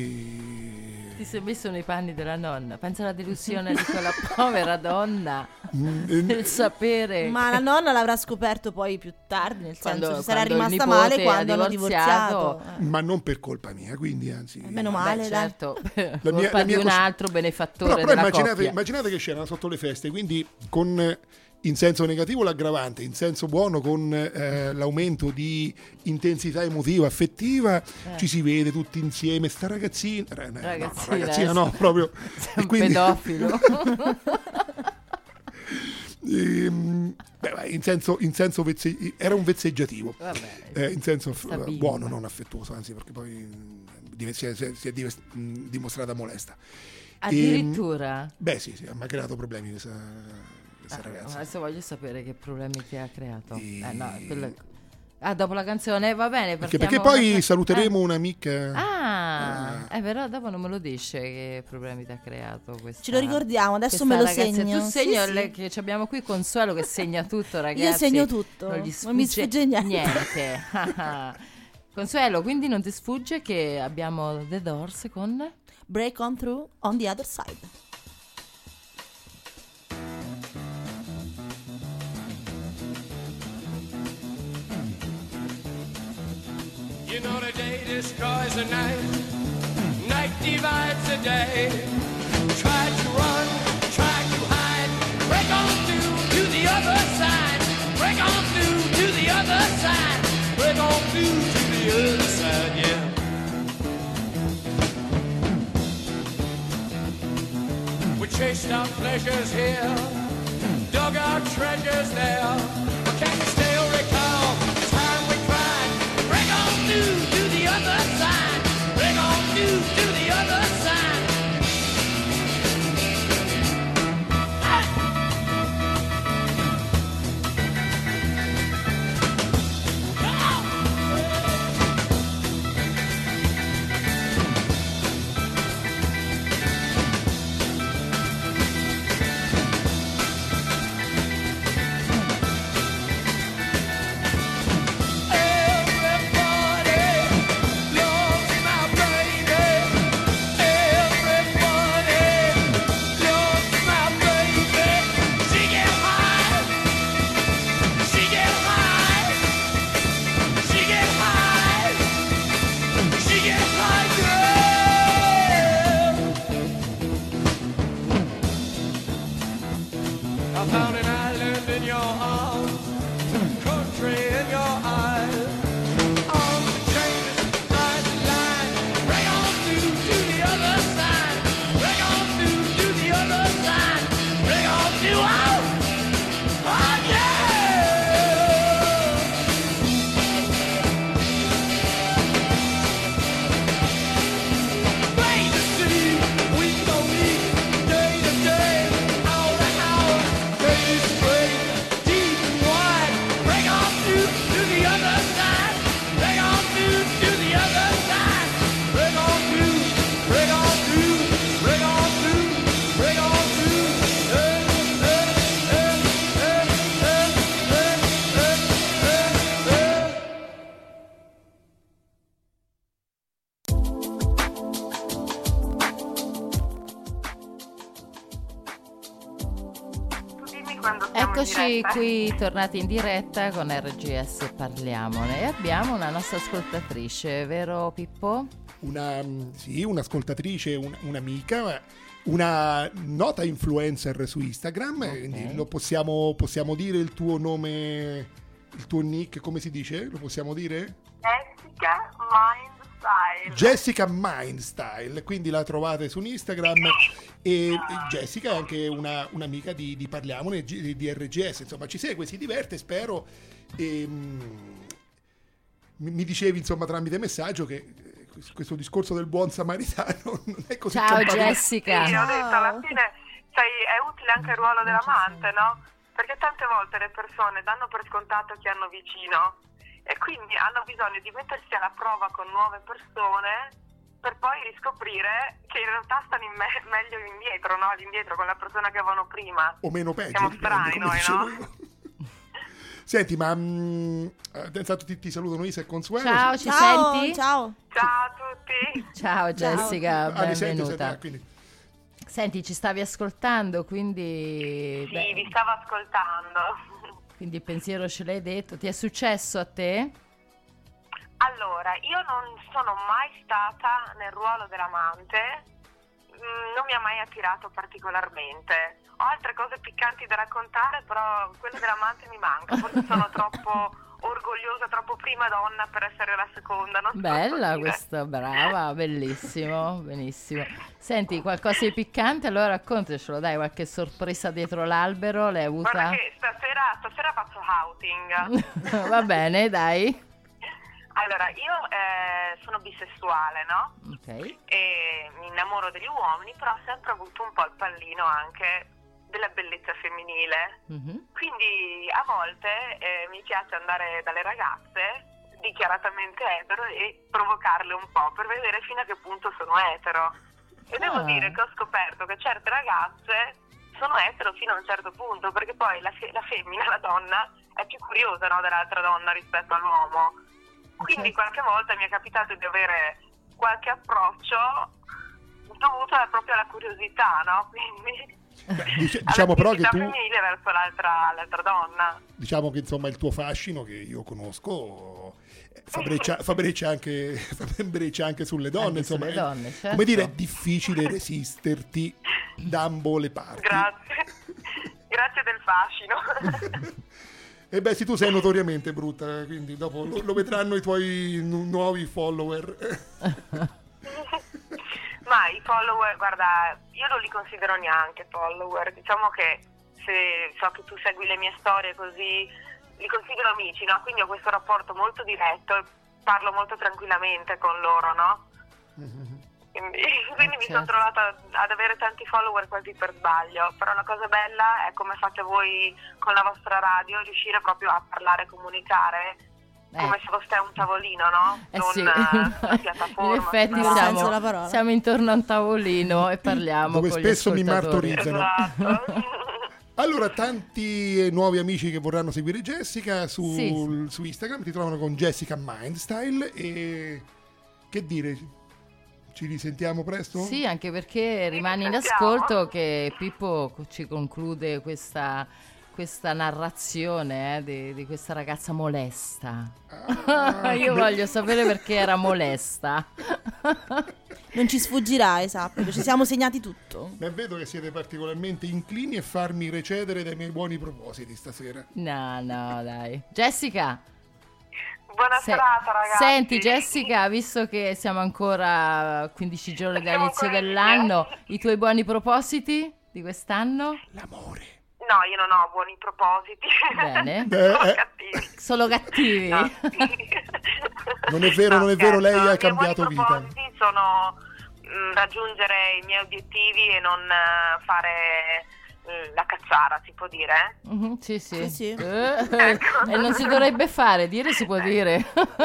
Speaker 4: poi
Speaker 3: Ti sei messo nei panni della nonna. Pensa alla delusione di quella povera donna
Speaker 4: mm,
Speaker 3: nel
Speaker 4: eh,
Speaker 3: sapere.
Speaker 5: Ma la nonna l'avrà scoperto poi più tardi, nel
Speaker 3: Quando-
Speaker 5: senso ci sarà
Speaker 3: quando il
Speaker 5: rimasta
Speaker 3: nipote
Speaker 5: male
Speaker 3: ha
Speaker 5: quando hanno
Speaker 3: divorziato.
Speaker 5: divorziato. Eh.
Speaker 4: ma non per colpa mia, quindi anzi.
Speaker 5: Meno
Speaker 3: Beh,
Speaker 5: male, dai.
Speaker 3: certo,
Speaker 4: La
Speaker 3: colpa
Speaker 4: mia- la
Speaker 3: di
Speaker 4: mia
Speaker 3: un
Speaker 4: cosci-
Speaker 3: altro benefattore
Speaker 4: Però, però
Speaker 3: della
Speaker 4: immaginate,
Speaker 3: coppia.
Speaker 4: immaginate che c'era sotto le feste, quindi con eh, in senso negativo l'aggravante, in senso buono con eh, l'aumento di intensità emotiva, affettiva, ci si vede tutti insieme, sta ragazzina, eh, no,
Speaker 3: Ragazzina,
Speaker 4: ragazzina
Speaker 3: eh,
Speaker 4: no, proprio.
Speaker 3: Sei
Speaker 4: E
Speaker 3: un
Speaker 4: quindi-
Speaker 3: pedofilo.
Speaker 4: Ehm, beh, beh, in senso, in senso vezze- era un vezzeggiativo.
Speaker 3: Vabbè,
Speaker 4: Eh, in senso f-
Speaker 3: sta bimba.
Speaker 4: buono, non affettuoso, anzi, perché poi mm, div- si è, si è- si è div- mh, dimostrata molesta.
Speaker 3: Addirittura?
Speaker 4: E, beh sì, sì, mi ha creato problemi questa, questa
Speaker 3: Ah,
Speaker 4: ragazza.
Speaker 3: adesso voglio sapere che problemi ti ha creato.
Speaker 4: E-
Speaker 3: Eh, no, quello- Ah, dopo la canzone, va bene.
Speaker 4: Perché,
Speaker 3: partiamo-
Speaker 4: perché poi
Speaker 3: eh.
Speaker 4: saluteremo un'amica.
Speaker 3: Ah,
Speaker 4: Ah.
Speaker 3: eh, però dopo non me lo dice che problemi ti ha creato questa,
Speaker 5: Ce lo ricordiamo, adesso
Speaker 3: questa
Speaker 5: me lo
Speaker 3: ragazza.
Speaker 5: segno.
Speaker 3: Tu segno
Speaker 5: Sì,
Speaker 3: le-
Speaker 5: sì.
Speaker 3: che ci abbiamo qui Consuelo che segna tutto, ragazzi.
Speaker 5: Io segno tutto,
Speaker 3: Non, gli
Speaker 5: non mi sfugge niente.
Speaker 3: niente. Consuelo, quindi non ti sfugge che abbiamo The Doors con
Speaker 5: Break on through on the other side.
Speaker 9: You know the day destroys the night, night divides the day. Try to run, try to hide, break on through to the other side, break on through to the other side, break on through to the other side, yeah. We chased our pleasures here, dug our treasures there, but can you still recall the time we cried? Break on through to the other side, break on through to the other side. Ah! I found an island in your arms, country in your eyes. On the changes, line to line, break on through to the other side, break on through to the other side, break on through, oh, oh yeah! Rain to sea, we don't need day to day, hour to hour, days straight, deep and wide. Break on through to the other side, break on through to the other side, break on through, break on through, break on through, break on through. Eh, eh, eh, eh, eh, eh, eh, eh, eh.
Speaker 3: Eccoci qui tornati in diretta con R G S Parliamone e abbiamo una nostra ascoltatrice, vero Pippo?
Speaker 4: Una, mm, sì, un'ascoltatrice, un- un'amica, una nota influencer su Instagram.
Speaker 3: Ok.
Speaker 4: Quindi lo possiamo, possiamo dire il tuo nome, il tuo nick, come si dice? Lo possiamo dire?
Speaker 10: Jessica Mindstyle.
Speaker 4: Jessica Mindstyle, quindi la trovate su Instagram. E Jessica è anche una, un'amica di, di Parliamone, di, di R G S, insomma ci segue, si diverte, spero. E, mm, mi, mi dicevi insomma tramite messaggio che eh, questo discorso del buon samaritano non è così
Speaker 3: Ciao
Speaker 4: campabile.
Speaker 3: Jessica.
Speaker 10: Sì, ho detto alla fine sai, è utile anche il ruolo dell'amante, no? Perché tante volte le persone danno per scontato chi hanno vicino e quindi hanno bisogno di mettersi alla prova con nuove persone per poi riscoprire che in realtà stanno in me- meglio indietro, no? All'indietro con la persona che avevano prima.
Speaker 4: O meno peggio,
Speaker 10: Siamo
Speaker 4: dipende,
Speaker 10: strani
Speaker 4: come
Speaker 10: noi,
Speaker 4: dicevo
Speaker 10: no?
Speaker 4: io. Senti, ma mh, intanto ti, ti salutano Isa e Consuelo.
Speaker 3: Ciao, ci
Speaker 5: Ciao,
Speaker 3: senti?
Speaker 5: ciao.
Speaker 10: Ciao a tutti.
Speaker 3: Ciao Jessica,
Speaker 4: Ah, mi senti,
Speaker 3: benvenuta.
Speaker 4: senti, ah, quindi-
Speaker 3: Senti, ci stavi ascoltando, quindi
Speaker 10: Sì,
Speaker 3: beh,
Speaker 10: vi stavo ascoltando.
Speaker 3: quindi il pensiero ce l'hai detto. Ti è successo a te?
Speaker 10: Allora, io non sono mai stata nel ruolo dell'amante, mm, non mi ha mai attirato particolarmente. Ho altre cose piccanti da raccontare, però quello dell'amante mi manca. Forse sono troppo orgogliosa, troppo prima donna per essere la seconda. Non so
Speaker 3: Bella
Speaker 10: dire.
Speaker 3: questa, brava, bellissimo, benissimo. Senti, qualcosa di piccante, allora raccontacelo, dai, qualche sorpresa dietro l'albero, l'hai
Speaker 10: Guarda
Speaker 3: avuta?
Speaker 10: che stasera, stasera faccio outing.
Speaker 3: Va bene, dai.
Speaker 10: Allora, io eh, sono bisessuale, no?
Speaker 3: Ok.
Speaker 10: E mi innamoro degli uomini, però ho sempre avuto un po' il pallino anche della bellezza femminile.
Speaker 3: Mhm.
Speaker 10: Quindi a volte eh, mi piace andare dalle ragazze dichiaratamente etero e provocarle un po' per vedere fino a che punto sono etero. E devo
Speaker 3: Ah.
Speaker 10: dire che ho scoperto che certe ragazze sono etero fino a un certo punto, perché poi la, fe- la femmina, la donna, è più curiosa, no, dell'altra donna rispetto all'uomo. Quindi qualche volta mi è capitato di avere qualche approccio dovuto proprio alla curiosità, no? Quindi
Speaker 4: Beh, dic- diciamo però che
Speaker 10: all'attività
Speaker 4: tu,
Speaker 10: femminile verso l'altra, l'altra donna.
Speaker 4: diciamo che insomma il tuo fascino che io conosco eh, fa breccia, fa breccia anche fa breccia anche sulle donne,
Speaker 3: Anche
Speaker 4: insomma
Speaker 3: sulle
Speaker 4: è-
Speaker 3: donne, certo.
Speaker 4: come dire, è difficile resisterti da ambo le parti.
Speaker 10: Grazie. Grazie del fascino.
Speaker 4: E beh, sì, tu sei notoriamente brutta, quindi dopo lo, lo vedranno i tuoi nu- nuovi follower.
Speaker 10: Ma i follower, guarda, io non li considero neanche follower. Diciamo che se so che tu segui le mie storie così, li considero amici, no? Quindi ho questo rapporto molto diretto e parlo molto tranquillamente con loro, no? Quindi, quindi mi sono
Speaker 3: certo.
Speaker 10: trovata ad avere tanti follower quasi per sbaglio, però la cosa bella è come fate voi con la vostra radio, riuscire proprio a parlare, comunicare come
Speaker 3: Eh.
Speaker 10: se foste a un tavolino, no?
Speaker 3: Eh
Speaker 10: Non
Speaker 3: sì,
Speaker 10: eh, una piattaforma.
Speaker 3: in effetti
Speaker 10: no?
Speaker 5: Nel senso
Speaker 3: siamo,
Speaker 5: della parola.
Speaker 3: siamo intorno a un tavolino e parliamo
Speaker 4: Dove
Speaker 3: con
Speaker 4: spesso
Speaker 3: gli
Speaker 4: mi
Speaker 3: ascoltatori.
Speaker 4: martorizzano.
Speaker 10: Esatto.
Speaker 4: Allora, tanti eh, nuovi amici che vorranno seguire Jessica su,
Speaker 3: Sì,
Speaker 4: su Instagram ti trovano con Jessica Mindstyle e che dire, ci risentiamo presto?
Speaker 3: Sì, anche perché rimani in
Speaker 10: sentiamo.
Speaker 3: ascolto che Pippo ci conclude questa, questa narrazione eh, di, di questa ragazza molesta.
Speaker 4: Ah,
Speaker 3: Io
Speaker 4: beh,
Speaker 3: voglio sapere perché era molesta.
Speaker 5: Non ci sfuggirai, sappilo, ci siamo segnati tutto.
Speaker 4: beh, vedo che siete particolarmente inclini a farmi recedere dai miei buoni propositi stasera.
Speaker 3: No, no, dai. Jessica,
Speaker 10: Buona
Speaker 3: se-
Speaker 10: serata, ragazzi.
Speaker 3: senti Jessica, visto che siamo ancora a quindici giorni
Speaker 10: Siamo
Speaker 3: dall'inizio
Speaker 10: ancora
Speaker 3: dell'anno,
Speaker 10: insieme.
Speaker 3: i tuoi buoni propositi di quest'anno?
Speaker 4: L'amore.
Speaker 10: No, io non ho buoni propositi.
Speaker 3: Bene.
Speaker 4: Eh,
Speaker 10: Sono
Speaker 4: eh.
Speaker 10: cattivi.
Speaker 3: Solo cattivi?
Speaker 10: No.
Speaker 4: Non è vero, non è vero, lei ha
Speaker 10: scherzo. I miei
Speaker 4: cambiato
Speaker 10: buoni
Speaker 4: vita.
Speaker 10: propositi sono mh, raggiungere i miei obiettivi e non eh, fare mh, la cazzara, si può dire?
Speaker 3: Mhm, sì, sì.
Speaker 5: Sì, sì.
Speaker 3: Eh,
Speaker 10: Ecco.
Speaker 3: e non si dovrebbe fare, dire si può dire.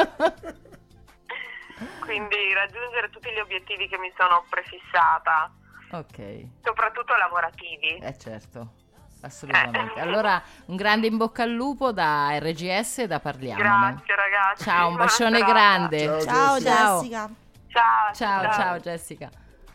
Speaker 10: Quindi raggiungere tutti gli obiettivi che mi sono prefissata,
Speaker 3: Ok,
Speaker 10: soprattutto lavorativi.
Speaker 3: eh certo, assolutamente. Allora, un grande in bocca al lupo da R G S e da Parliamone.
Speaker 10: Grazie ragazzi.
Speaker 3: Ciao, un
Speaker 10: Buona
Speaker 3: bacione
Speaker 10: serata.
Speaker 3: grande.
Speaker 4: Ciao,
Speaker 5: Ciao
Speaker 3: Ciao.
Speaker 5: Jessica.
Speaker 10: Ciao,
Speaker 3: Ciao, ciao Jessica.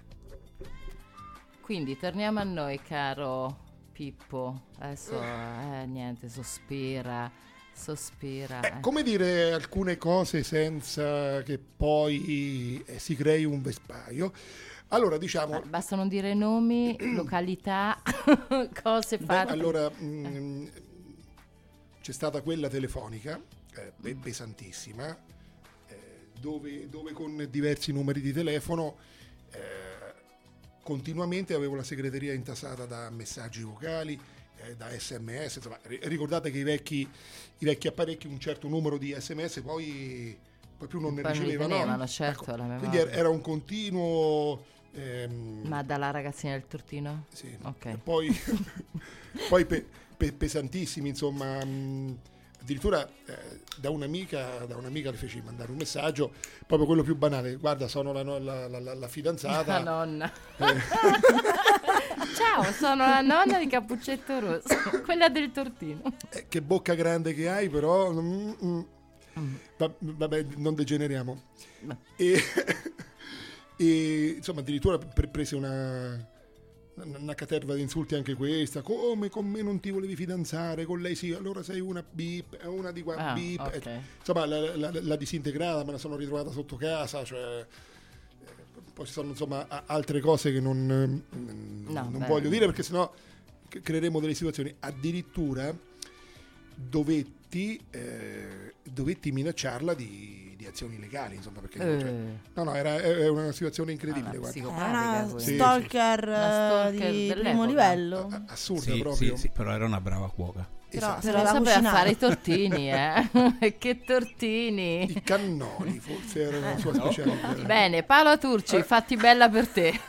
Speaker 3: Quindi torniamo a noi, caro Pippo. Adesso eh, niente, sospira, sospira.
Speaker 4: Eh,
Speaker 3: eh.
Speaker 4: come dire alcune cose senza che poi eh, si crei un vespaio? Allora, diciamo,
Speaker 3: Ah, basta non dire nomi, località, cose
Speaker 4: beh,
Speaker 3: fatte.
Speaker 4: allora mh, c'è stata quella telefonica, eh, pe- pesantissima, eh, dove, dove con diversi numeri di telefono eh, continuamente avevo la segreteria intasata da messaggi vocali, eh, da sms, insomma, ri- ricordate che i vecchi, i vecchi apparecchi un certo numero di sms poi, poi più non ne
Speaker 3: Poi non li
Speaker 4: ricevevano.
Speaker 3: tenevano, certo, la memoria.
Speaker 4: Quindi era, era un continuo... ehm,
Speaker 3: Ma dalla ragazzina del tortino?
Speaker 4: sì.
Speaker 3: Ok.
Speaker 4: E poi, poi pe- pe- pesantissimi, insomma, mh, addirittura eh, da un'amica da un'amica le feci mandare un messaggio, proprio quello più banale: guarda, sono la, no- la, la- la- la fidanzata.
Speaker 3: La nonna.
Speaker 4: Eh,
Speaker 3: Ciao, sono la nonna di Cappuccetto Rosso, quella del tortino.
Speaker 4: eh, che bocca grande che hai, però. mm, mm. Va- vabbè, non degeneriamo.
Speaker 3: Beh.
Speaker 4: E, e, insomma, addirittura pre- prese una. Una caterva di insulti anche questa. Come con me non ti volevi fidanzare? Con lei sì, allora sei una bip, una di qua
Speaker 3: Ah,
Speaker 4: bip.
Speaker 3: ok.
Speaker 4: Eh, Insomma, la, la- la disintegrata, me la sono ritrovata sotto casa. Cioè, eh, poi ci sono insomma a- altre cose che non, eh,
Speaker 3: No,
Speaker 4: non
Speaker 3: beh.
Speaker 4: voglio dire, perché sennò c- creeremo delle situazioni. Addirittura dovetti, eh, dovetti minacciarla di, di azioni legali, insomma, perché
Speaker 3: Eh.
Speaker 4: cioè, no, no, era è una situazione
Speaker 3: Ah,
Speaker 4: incredibile.
Speaker 3: una
Speaker 4: guarda.
Speaker 5: È
Speaker 3: psicopatica
Speaker 5: una
Speaker 3: quella.
Speaker 4: Sì,
Speaker 5: stalker,
Speaker 3: Una
Speaker 5: eh,
Speaker 3: stalker
Speaker 5: di
Speaker 3: dell'epoca.
Speaker 5: primo livello.
Speaker 4: A- assurda
Speaker 8: Sì,
Speaker 4: proprio.
Speaker 8: sì, sì, però era una brava cuoca.
Speaker 5: Però,
Speaker 4: Esatto.
Speaker 3: Però
Speaker 5: sapeva
Speaker 3: sapeva
Speaker 5: cucinare.
Speaker 3: fare i tortini, eh? Che tortini!
Speaker 4: I cannoli forse era la
Speaker 5: Eh.
Speaker 4: sua specialità.
Speaker 3: Bene, Paola Turci, fatti bella per te.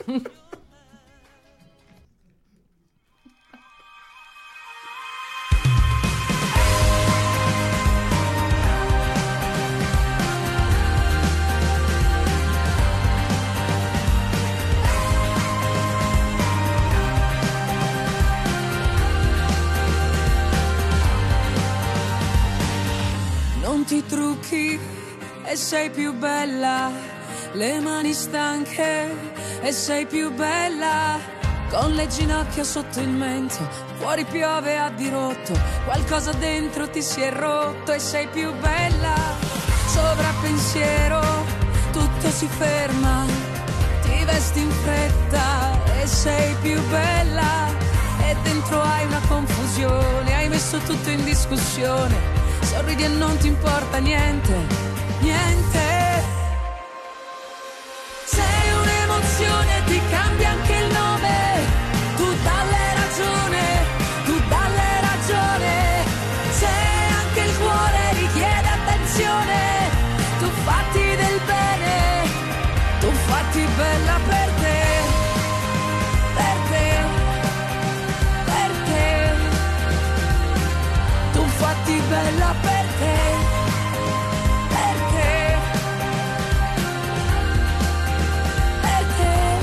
Speaker 7: Non ti trucchi e sei più bella, le mani stanche e sei più bella, con le ginocchia sotto il mento, fuori piove a dirotto, qualcosa dentro ti si è rotto e sei più bella, sovrappensiero, tutto si ferma, ti vesti in fretta e sei più bella, e dentro hai una confusione, hai messo tutto in discussione. Sorridi e non ti importa niente, niente. Sei un'emozione, ti cambia anche il nome. Tu dalle ragione, tu dalle ragione. Sei anche il cuore, richiede attenzione. Tu fatti del bene, tu fatti bella per te, per te, per te. Tu fatti bella per te, per te, per te.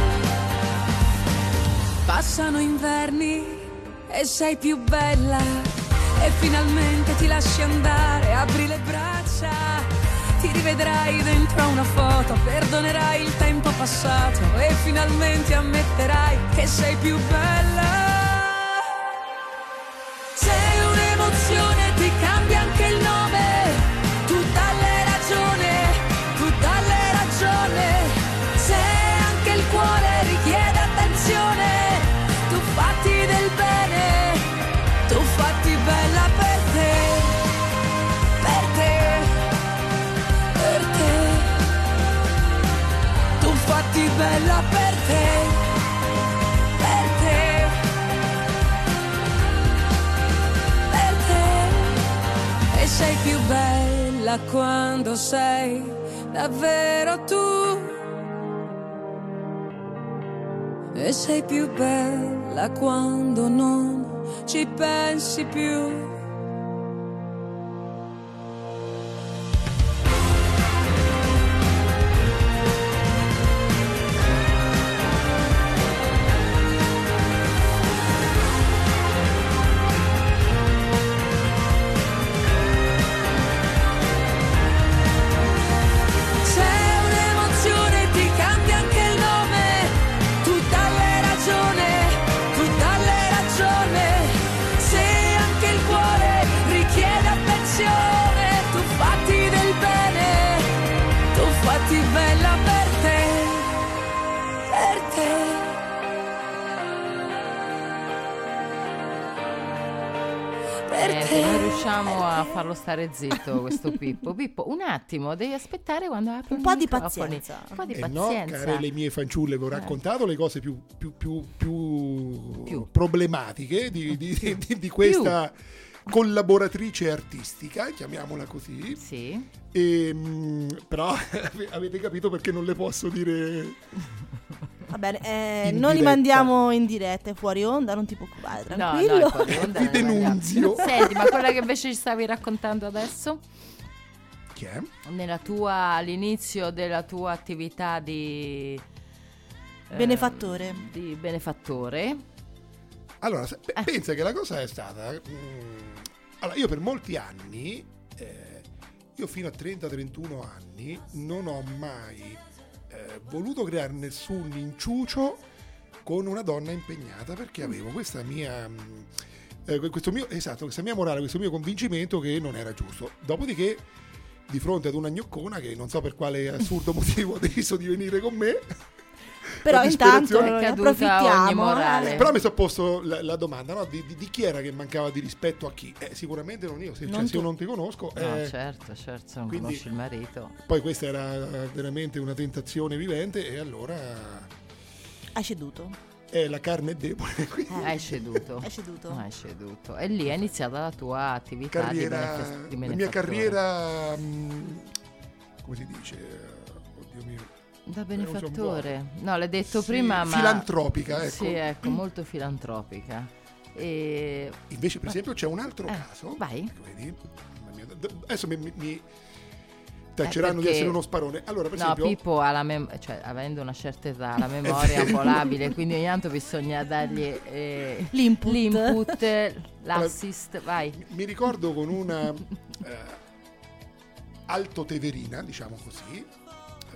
Speaker 7: Passano inverni e sei più bella, e finalmente ti lasci andare, apri le braccia, ti rivedrai dentro a una foto, perdonerai il tempo passato e finalmente ammetterai che sei più bella. Sei un'emozione, ti cambia anche il nome. Tu dalle ragione, tu dalle ragione. Sei anche il cuore, richiede attenzione. Tu fatti del bene, tu fatti bella per te, per te, per te. Tu fatti bella per te, per te, per te. E sei più bella quando sei davvero tu. E sei più bella quando non ci pensi più. Sei un'emozione, ti cambia anche il nome. Tu dalle ragione, tu dalle ragione. Sei anche il cuore, richiede attenzione. Tu fatti del bene, tu fatti bella per te, per te. Per
Speaker 3: Niente,
Speaker 7: te.
Speaker 3: non riusciamo a farlo stare zitto questo Pippo. Pippo, un attimo, devi aspettare quando apri
Speaker 5: Un
Speaker 3: i
Speaker 5: po' di
Speaker 3: microfoni.
Speaker 5: pazienza.
Speaker 3: Un po' di
Speaker 4: E no,
Speaker 3: pazienza.
Speaker 4: care le mie fanciulle, vi ho raccontato le cose più, più, più, più,
Speaker 3: Più.
Speaker 4: problematiche di, di- di- di questa collaboratrice artistica, chiamiamola così.
Speaker 3: Sì.
Speaker 4: E, mh, però avete capito perché non le posso dire.
Speaker 5: Va bene, eh,
Speaker 4: In
Speaker 5: non li
Speaker 4: diretta.
Speaker 5: mandiamo in diretta, è fuori onda, non ti preoccupare,
Speaker 3: No,
Speaker 5: tranquillo.
Speaker 3: no, è fuori onda,
Speaker 4: Ti
Speaker 3: non ne
Speaker 4: denunzio.
Speaker 3: parliamo. Senti, ma quella che invece ci stavi raccontando adesso,
Speaker 4: Chi è?
Speaker 3: nella tua, all'inizio della tua attività di eh,
Speaker 5: Benefattore.
Speaker 3: di benefattore.
Speaker 4: Allora, se- pe-
Speaker 3: Eh.
Speaker 4: pensa che la cosa è stata. mh, allora, io per molti anni, eh, io fino a trenta trentuno anni, non ho mai eh, voluto creare nessun inciucio con una donna impegnata, perché avevo questa mia. mh, eh, questo mio, esatto, questa mia morale, questo mio convincimento che non era giusto. Dopodiché, di fronte ad una gnoccona che non so per quale assurdo motivo ha deciso di venire con me.
Speaker 5: Però
Speaker 4: la
Speaker 5: intanto
Speaker 4: disperazione-
Speaker 3: È caduta
Speaker 5: approfittiamo.
Speaker 3: ogni morale.
Speaker 5: eh.
Speaker 4: Però mi sono posto la, la domanda, no? di, di- di chi era che mancava di rispetto a chi? Eh, sicuramente non io, se,
Speaker 5: Non
Speaker 4: cioè, se io
Speaker 5: tu.
Speaker 4: non ti conosco.
Speaker 3: No,
Speaker 4: eh,
Speaker 3: certo, certo, se non
Speaker 4: quindi-
Speaker 3: conosci il marito.
Speaker 4: Poi questa era eh, veramente una tentazione vivente e allora
Speaker 5: Hai ceduto.
Speaker 4: è la carne è debole. Quindi...
Speaker 3: Eh, hai ceduto.
Speaker 5: Hai ceduto.
Speaker 3: Hai ceduto. E lì è iniziata la tua attività
Speaker 4: carriera,
Speaker 3: di, benef- di
Speaker 4: la mia
Speaker 3: benefattore.
Speaker 4: carriera, mh, come si dice? Oddio mio.
Speaker 3: Da
Speaker 4: Eh,
Speaker 3: benefattore. No, l'hai detto
Speaker 4: Sì,
Speaker 3: prima, ma...
Speaker 4: filantropica, ecco.
Speaker 3: Sì, ecco, molto filantropica. E...
Speaker 4: Invece, per esempio, c'è un altro
Speaker 3: Eh,
Speaker 4: caso.
Speaker 3: vai.
Speaker 4: Ecco, vedi? Mamma mia, d- adesso mi, mi, mi tacceranno di
Speaker 3: perché-
Speaker 4: essere uno sparone. Allora, per
Speaker 3: No,
Speaker 4: esempio,
Speaker 3: Pippo ha la mem- cioè, avendo una certa età, la memoria è un po' labile, quindi ogni tanto bisogna dargli eh,
Speaker 5: L'input.
Speaker 3: l'input, l'assist, vai.
Speaker 4: mi ricordo con una eh, altoteverina, diciamo così, eh,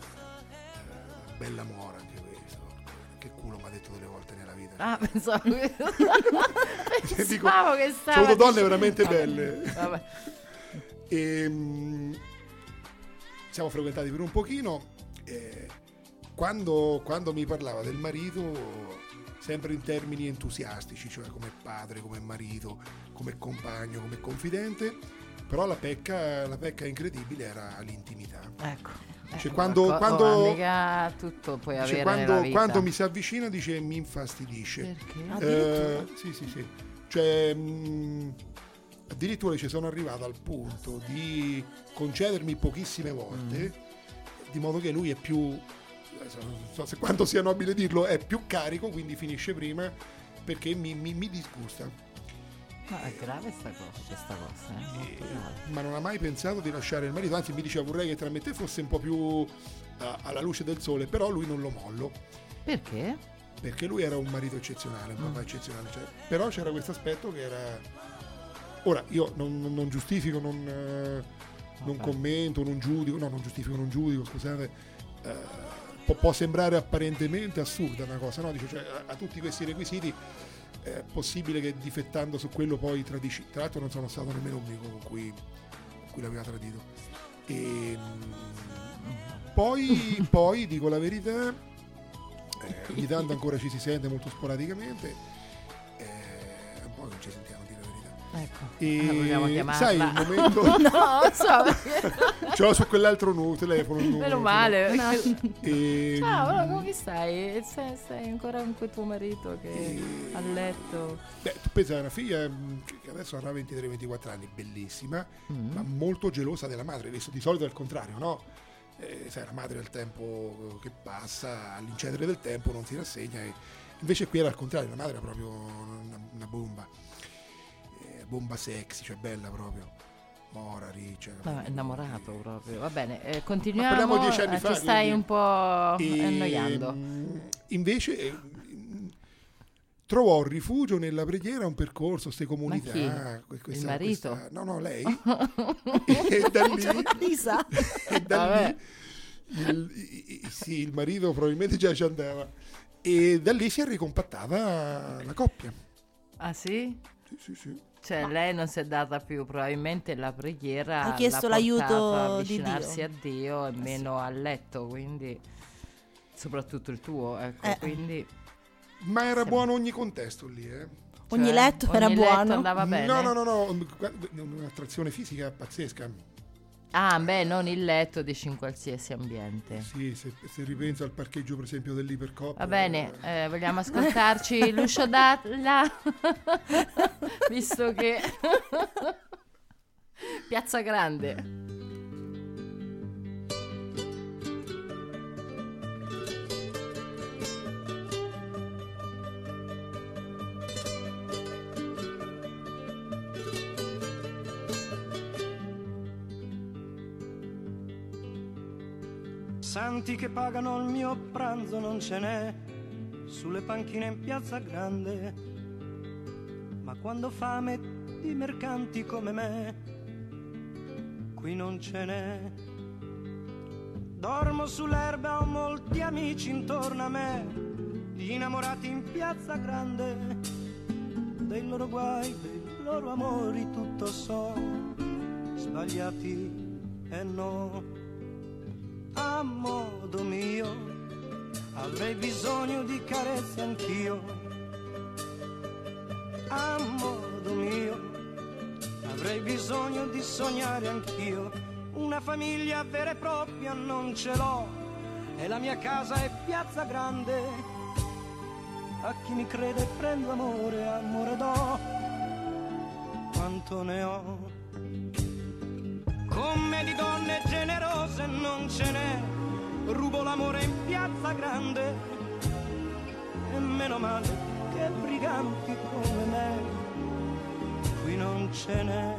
Speaker 4: eh, bella mora anche questo. Che culo mi ha detto delle volte nella vita.
Speaker 3: Ah, pensavo che,
Speaker 4: Dico,
Speaker 3: pensavo che stava
Speaker 4: sono donne
Speaker 3: dicendo-
Speaker 4: veramente
Speaker 3: Vabbè,
Speaker 4: belle.
Speaker 3: vabbè.
Speaker 4: E, mh, siamo frequentati per un pochino. E quando, quando mi parlava del marito, sempre in termini entusiastici, cioè come padre, come marito, come compagno, come confidente, però la pecca, la pecca incredibile era l'intimità.
Speaker 3: Ecco.
Speaker 4: Cioè,
Speaker 3: Eh,
Speaker 4: quando-
Speaker 3: co-
Speaker 4: quando-
Speaker 3: oh, mica tutto puoi
Speaker 4: Dice,
Speaker 3: avere
Speaker 4: quando,
Speaker 3: nella vita.
Speaker 4: quando mi si avvicina dice mi infastidisce.
Speaker 3: Perché?
Speaker 4: Eh, sì, sì, sì. Cioè, mh, addirittura ci sono arrivato al punto di concedermi pochissime volte, di modo che lui è più, adesso non so se quanto sia nobile dirlo, è più carico, quindi finisce prima perché mi, mi, mi disgusta.
Speaker 3: No, è grave sta cosa, questa cosa, eh? Molto grave.
Speaker 4: Ma non ha mai pensato di lasciare il marito, anzi mi diceva vorrei che tra me e te fosse un po' più uh, alla luce del sole, però lui non lo mollo.
Speaker 3: Perché?
Speaker 4: Perché lui era un marito eccezionale, un
Speaker 3: Mm.
Speaker 4: papà eccezionale, cioè, però c'era questo aspetto che era... Ora, io non, non- non giustifico, non, eh, non
Speaker 3: Vabbè.
Speaker 4: commento, non giudico, no, non giustifico, non giudico, scusate, eh, può, può sembrare apparentemente assurda una cosa, no? Dice, cioè, ha, ha tutti questi requisiti, è possibile che difettando su quello poi tradisci. Tra l'altro non sono stato nemmeno l'unico con cui, con cui l'aveva tradito. E, mm, poi, poi, dico la verità, eh, ogni tanto ancora ci si sente molto sporadicamente, eh, è un po' che non ci sentiamo, dire la verità.
Speaker 3: Ecco.
Speaker 4: E
Speaker 3: Ah, vogliamo chiamarla?
Speaker 4: sai il momento
Speaker 3: No, so perché...
Speaker 4: ce l'ho su quell'altro nu- telefono il numero,
Speaker 3: Meno male.
Speaker 4: e,
Speaker 3: Ciao, allora, come stai? Sei, sei ancora con quel tuo marito che
Speaker 4: E-
Speaker 3: a letto?
Speaker 4: beh, tu pensa a una figlia mh, che adesso avrà ventitré ventiquattro anni, bellissima,
Speaker 3: Mm.
Speaker 4: ma molto gelosa della madre. Visto di solito è il contrario, no? Eh, sai, la madre al tempo che passa, all'incedere del tempo non si rassegna, e invece qui era al contrario, la madre era proprio una, una bomba, eh, bomba sexy, cioè bella proprio, mora, riccia.
Speaker 3: No, è innamorato proprio. Va bene, eh,
Speaker 4: Ma
Speaker 3: continuiamo.
Speaker 4: parliamo di dieci anni
Speaker 3: eh,
Speaker 4: fa,
Speaker 3: ci stai
Speaker 4: quindi-
Speaker 3: un po'
Speaker 4: E,
Speaker 3: annoiando.
Speaker 4: mh, invece eh, mh, trovò rifugio nella preghiera, un percorso, queste comunità.
Speaker 3: chi?
Speaker 4: que-
Speaker 3: Il
Speaker 4: questa-
Speaker 3: marito?
Speaker 4: questa- no, no, lei. E da lì,
Speaker 5: Lisa.
Speaker 4: e da
Speaker 3: Vabbè.
Speaker 4: lì il, i- i- sì, il marito probabilmente già ci andava. E da lì si è ricompattata la coppia.
Speaker 3: Ah sì?
Speaker 4: Sì, sì, sì.
Speaker 3: Cioè lei non si è data più, probabilmente la preghiera
Speaker 5: Ha chiesto
Speaker 3: l'ha
Speaker 5: l'aiuto
Speaker 3: portato a
Speaker 5: di
Speaker 3: avvicinarsi
Speaker 5: Dio.
Speaker 3: a Dio e meno a letto, quindi soprattutto il tuo, ecco,
Speaker 5: Eh.
Speaker 3: quindi
Speaker 4: Ma era
Speaker 3: Sì.
Speaker 4: buono ogni contesto lì, eh.
Speaker 5: Ogni
Speaker 3: cioè,
Speaker 5: letto
Speaker 3: ogni
Speaker 5: era
Speaker 3: letto
Speaker 5: buono.
Speaker 3: andava bene.
Speaker 4: No, no, no, no, guarda, un'attrazione fisica pazzesca.
Speaker 3: Ah, beh, non il letto, dici in qualsiasi ambiente.
Speaker 4: Sì, se, se ripenso al parcheggio per esempio dell'Ipercop.
Speaker 3: Va bene, eh, vogliamo ascoltarci l'uscio d'Alla? Visto che Piazza Grande.
Speaker 6: Santi che pagano il mio pranzo non ce n'è sulle panchine in Piazza Grande, ma quando fame di mercanti come me qui non ce n'è. Dormo sull'erba, ho molti amici intorno a me, innamorati in Piazza Grande, dei loro guai, dei loro amori tutto so, sbagliati e no. A modo mio avrei bisogno di carezze anch'io, a modo mio avrei bisogno di sognare anch'io. Una famiglia vera e propria non ce l'ho e la mia casa è Piazza Grande. a chi mi crede prendo amore, amore do, quanto ne ho. Come di donne generose non ce n'è, rubo l'amore in piazza grande, e meno male che briganti come me qui non ce n'è.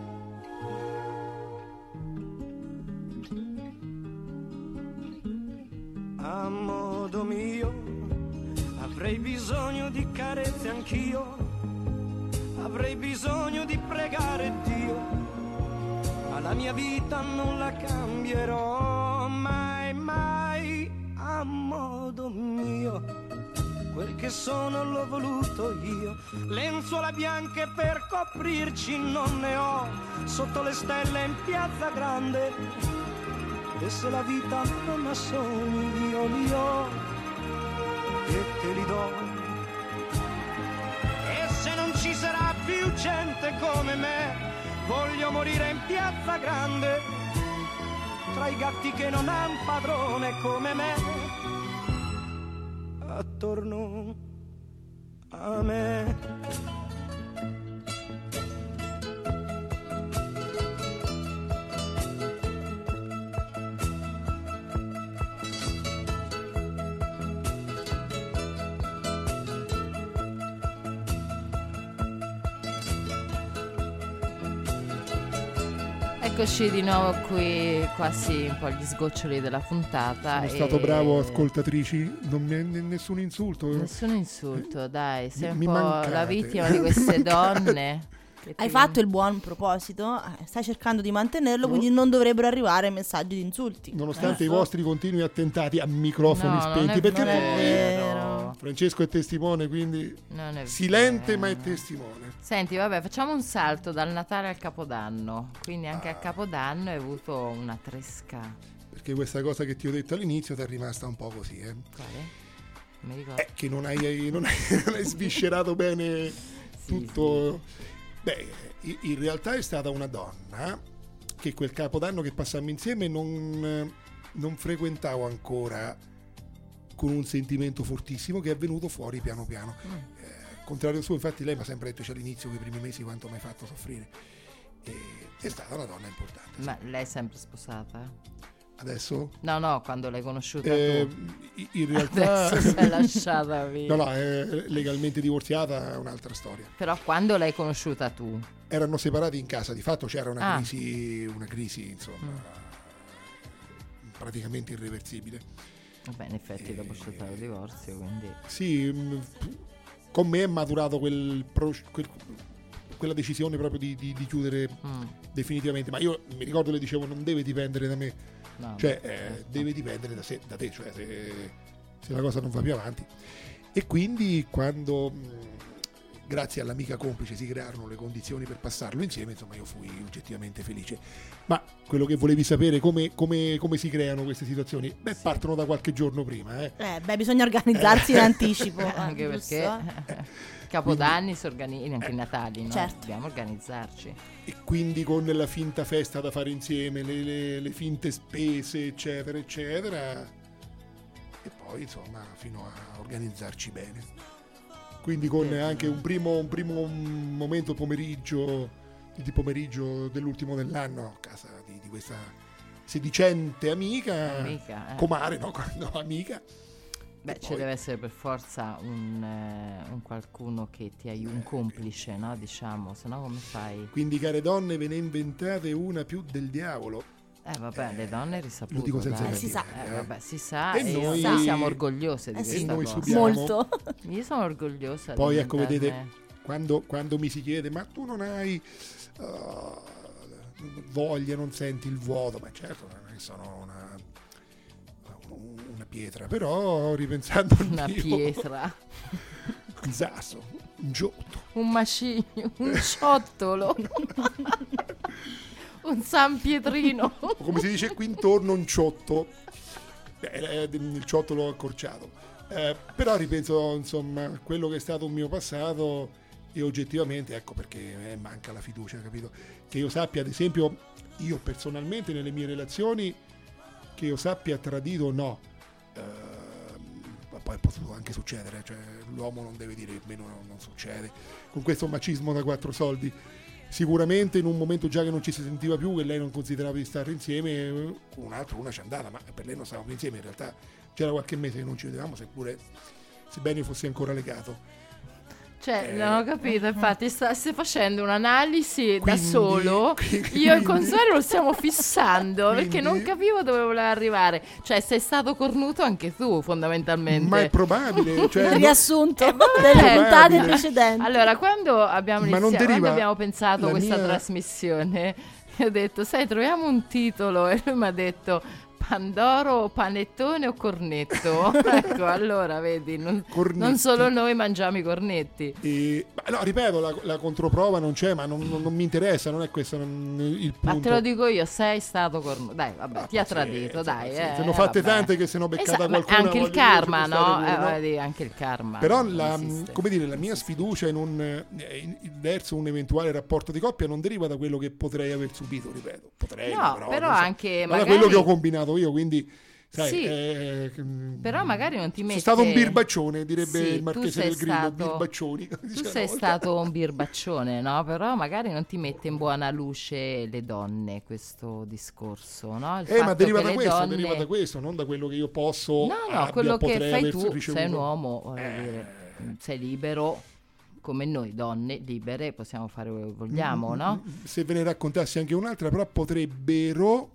Speaker 6: A modo mio avrei bisogno di carezze anch'io, avrei bisogno di pregare Dio, ma la mia vita non la cambierò mai, mai. A modo mio, quel che sono l'ho voluto io, lenzuola bianche per coprirci non ne ho, sotto le stelle in piazza grande. E se la vita non ha sogni io li ho e te li do. E se non ci sarà più gente come me, voglio morire in piazza grande, tra i gatti che non han padrone come me, attorno a me.
Speaker 3: Eccoci di nuovo qui, quasi un po' gli sgoccioli della puntata.
Speaker 4: Sono
Speaker 3: e...
Speaker 4: stato bravo, ascoltatrici, non mi è nessun insulto.
Speaker 3: Nessun insulto, dai, sei un
Speaker 4: Mi
Speaker 3: po'
Speaker 4: mancate.
Speaker 3: la vittima di queste donne. che
Speaker 5: Hai
Speaker 3: ti-
Speaker 5: fatto il buon proposito, eh, stai cercando di mantenerlo,
Speaker 4: No.
Speaker 5: quindi non dovrebbero arrivare messaggi di insulti.
Speaker 4: Nonostante i
Speaker 5: Giusto?
Speaker 4: vostri continui attentati a microfoni
Speaker 3: No, non
Speaker 4: spenti,
Speaker 3: è-
Speaker 4: perché
Speaker 3: non è
Speaker 4: poi
Speaker 3: vero.
Speaker 4: Francesco è testimone, quindi
Speaker 3: Non è
Speaker 4: silente
Speaker 3: vero.
Speaker 4: ma è testimone.
Speaker 3: Senti, vabbè, facciamo un salto dal Natale al Capodanno. Quindi anche
Speaker 4: Ah.
Speaker 3: a Capodanno hai avuto una tresca.
Speaker 4: Perché questa cosa che ti ho detto all'inizio ti è rimasta un po' così, eh?
Speaker 3: Quale? Non mi ricordo.
Speaker 4: Eh, che non hai, non hai, non hai sviscerato bene tutto. Beh, i- in realtà è stata una donna che quel Capodanno che passammo insieme non, non frequentavo ancora con un sentimento fortissimo, che è venuto fuori piano piano.
Speaker 3: Mm.
Speaker 4: Eh, contrario suo, infatti lei mi ha sempre detto cioè, all'inizio, quei primi mesi, quanto mi hai fatto soffrire. E, è stata una donna importante. sì.
Speaker 3: Ma lei è sempre sposata?
Speaker 4: Adesso?
Speaker 3: No, no, quando l'hai conosciuta
Speaker 4: Eh,
Speaker 3: tu.
Speaker 4: i- in realtà
Speaker 3: Adesso si è lasciata via.
Speaker 4: no, no, è legalmente divorziata, è un'altra storia.
Speaker 3: Però quando l'hai conosciuta tu?
Speaker 4: Erano separati in casa, di fatto c'era una
Speaker 3: Ah.
Speaker 4: crisi, una crisi insomma
Speaker 3: Mm.
Speaker 4: praticamente irreversibile.
Speaker 3: Vabbè, in effetti dopo c'è stato il divorzio, quindi...
Speaker 4: Sì, mh, con me è maturato quel, pro- quel- quella decisione proprio di, di- di chiudere
Speaker 3: Mm.
Speaker 4: definitivamente, ma io mi ricordo le dicevo non deve dipendere da me,
Speaker 3: No,
Speaker 4: cioè
Speaker 3: beh,
Speaker 4: eh,
Speaker 3: certo.
Speaker 4: deve dipendere da, se- da te, cioè se, se la cosa non va più avanti. E quindi quando mh, grazie all'amica complice si crearono le condizioni per passarlo insieme, insomma io fui oggettivamente felice. Ma quello che volevi sapere, come, come- come si creano queste situazioni? Beh, partono da qualche giorno prima, eh.
Speaker 5: Eh, beh, bisogna organizzarsi in anticipo.
Speaker 3: Anche
Speaker 5: eh,
Speaker 3: perché
Speaker 5: giusto?
Speaker 3: Capodanni si organizza, anche i Natali, no?
Speaker 5: Certo.
Speaker 3: Dobbiamo organizzarci.
Speaker 4: E quindi con la finta festa da fare insieme, le, le- le finte spese, eccetera, eccetera, e poi insomma fino a organizzarci bene. Quindi con
Speaker 3: Sì.
Speaker 4: anche un primo, un primo momento pomeriggio, di pomeriggio dell'ultimo dell'anno a casa di, di questa sedicente amica,
Speaker 3: Amica, eh.
Speaker 4: comare, no, no, amica.
Speaker 3: Beh,
Speaker 4: E
Speaker 3: ci
Speaker 4: poi-
Speaker 3: deve essere per forza un, eh, un qualcuno che ti aiuti, un complice, no? Diciamo, se no come fai?
Speaker 4: Quindi care donne, ve ne inventate una più del diavolo.
Speaker 3: Eh vabbè, le donne risaputo,
Speaker 4: Lo dico senza
Speaker 3: dai.
Speaker 5: Eh, si sa.
Speaker 3: Eh, vabbè, si sa
Speaker 4: E
Speaker 3: e,
Speaker 4: noi-
Speaker 3: noi siamo orgogliose di
Speaker 5: Eh, sì.
Speaker 3: questa
Speaker 4: E noi
Speaker 3: cosa.
Speaker 4: subiamo.
Speaker 5: Molto.
Speaker 3: Io sono orgogliosa
Speaker 4: Poi
Speaker 3: di
Speaker 4: ecco, vedete,
Speaker 3: inventarne-
Speaker 4: quando, quando mi si chiede ma tu non hai uh, voglia, non senti il vuoto, ma certo non è che sono una, una pietra, però ripensando al
Speaker 3: una
Speaker 4: mio-
Speaker 3: pietra,
Speaker 4: un sasso, un giotto,
Speaker 3: un macigno, un ciottolo, un San Pietrino.
Speaker 4: o come si dice qui intorno un ciotto. Beh, è il ciottolo accorciato. Eh, però ripenso insomma a quello che è stato un mio passato e oggettivamente ecco perché eh, manca la fiducia, capito? Che io sappia, ad esempio, io personalmente nelle mie relazioni, che io sappia tradito no. Eh, poi poi è potuto anche succedere, cioè l'uomo non deve dire meno non, non succede, con questo macismo da quattro soldi. Sicuramente in un momento già che non ci si sentiva più, che lei non considerava di stare insieme, con un altro una ci è andata, ma per lei non stavamo più insieme, in realtà c'era qualche mese che non ci vedevamo, seppure sebbene fossi ancora legato.
Speaker 3: Cioè,
Speaker 4: Eh,
Speaker 3: non ho capito, infatti sta, stai facendo un'analisi da
Speaker 4: Quindi-
Speaker 3: solo,
Speaker 4: quindi-
Speaker 3: io e Consuelo lo stiamo fissando,
Speaker 4: Quindi-
Speaker 3: perché non capivo dove voleva arrivare. Cioè, sei stato cornuto anche tu, fondamentalmente.
Speaker 4: Ma è probabile, cioè, no-
Speaker 5: Riassunto
Speaker 3: vabbè.
Speaker 5: delle puntate
Speaker 4: Probabile.
Speaker 5: precedenti.
Speaker 3: Allora, quando abbiamo,
Speaker 4: Ma non
Speaker 3: iniziato, quando
Speaker 4: deriva
Speaker 3: abbiamo pensato
Speaker 4: la
Speaker 3: questa
Speaker 4: mia-
Speaker 3: trasmissione, io ho detto, sai, troviamo un titolo, e lui mi ha detto Pandoro, panettone o cornetto? Ecco, allora, vedi, non,
Speaker 4: Cornetti.
Speaker 3: non solo noi mangiamo i cornetti.
Speaker 4: E, ma no, ripeto, la, la controprova non c'è, ma non, non- non mi interessa, non è questo non- il punto.
Speaker 3: Ma te lo dico io, sei stato cornuto. Dai, vabbè,
Speaker 4: Ah,
Speaker 3: ti ha
Speaker 4: pazienza,
Speaker 3: tradito, dai.
Speaker 4: pazienza.
Speaker 3: Eh,
Speaker 4: Se ne ho fatte
Speaker 3: vabbè.
Speaker 4: tante che se ne ho beccata
Speaker 3: Esatto, ma
Speaker 4: qualcuna,
Speaker 3: anche il
Speaker 4: voglio dire,
Speaker 3: karma,
Speaker 4: ci può
Speaker 3: no?
Speaker 4: stare
Speaker 3: Eh,
Speaker 4: pure, no?
Speaker 3: voglio dire, anche il karma.
Speaker 4: Però
Speaker 3: non
Speaker 4: la,
Speaker 3: esiste.
Speaker 4: come dire, la mia sfiducia in un, eh, in- in- verso un eventuale rapporto di coppia non deriva da quello che potrei aver subito, ripeto. Potrei,
Speaker 3: No,
Speaker 4: però,
Speaker 3: però
Speaker 4: non so,
Speaker 3: anche
Speaker 4: ma da
Speaker 3: magari-
Speaker 4: quello che ho combinato io, quindi sai,
Speaker 3: Sì.
Speaker 4: eh,
Speaker 3: Però magari non ti
Speaker 4: sono
Speaker 3: mette...
Speaker 4: stato un birbaccione, direbbe
Speaker 3: Sì,
Speaker 4: il
Speaker 3: tu
Speaker 4: marchese
Speaker 3: sei
Speaker 4: del Grillo,
Speaker 3: stato-
Speaker 4: birbaccioni.
Speaker 3: Tu
Speaker 4: dice
Speaker 3: sei
Speaker 4: una volta.
Speaker 3: stato un birbaccione, no? Però magari non ti mette in buona luce le donne questo discorso, no? Il
Speaker 4: Eh, ma
Speaker 3: fatto
Speaker 4: deriva
Speaker 3: che
Speaker 4: da
Speaker 3: le
Speaker 4: questo,
Speaker 3: donne-
Speaker 4: deriva da questo, non da quello che io posso.
Speaker 3: No, no,
Speaker 4: abbia,
Speaker 3: quello che
Speaker 4: potrei
Speaker 3: fai
Speaker 4: aver
Speaker 3: tu,
Speaker 4: ricevuto.
Speaker 3: sei un uomo, voglio
Speaker 4: Eh.
Speaker 3: dire, sei libero, come noi donne libere, possiamo fare quello che vogliamo,
Speaker 4: Mm,
Speaker 3: no?
Speaker 4: Se ve ne raccontassi anche un'altra, però potrebbero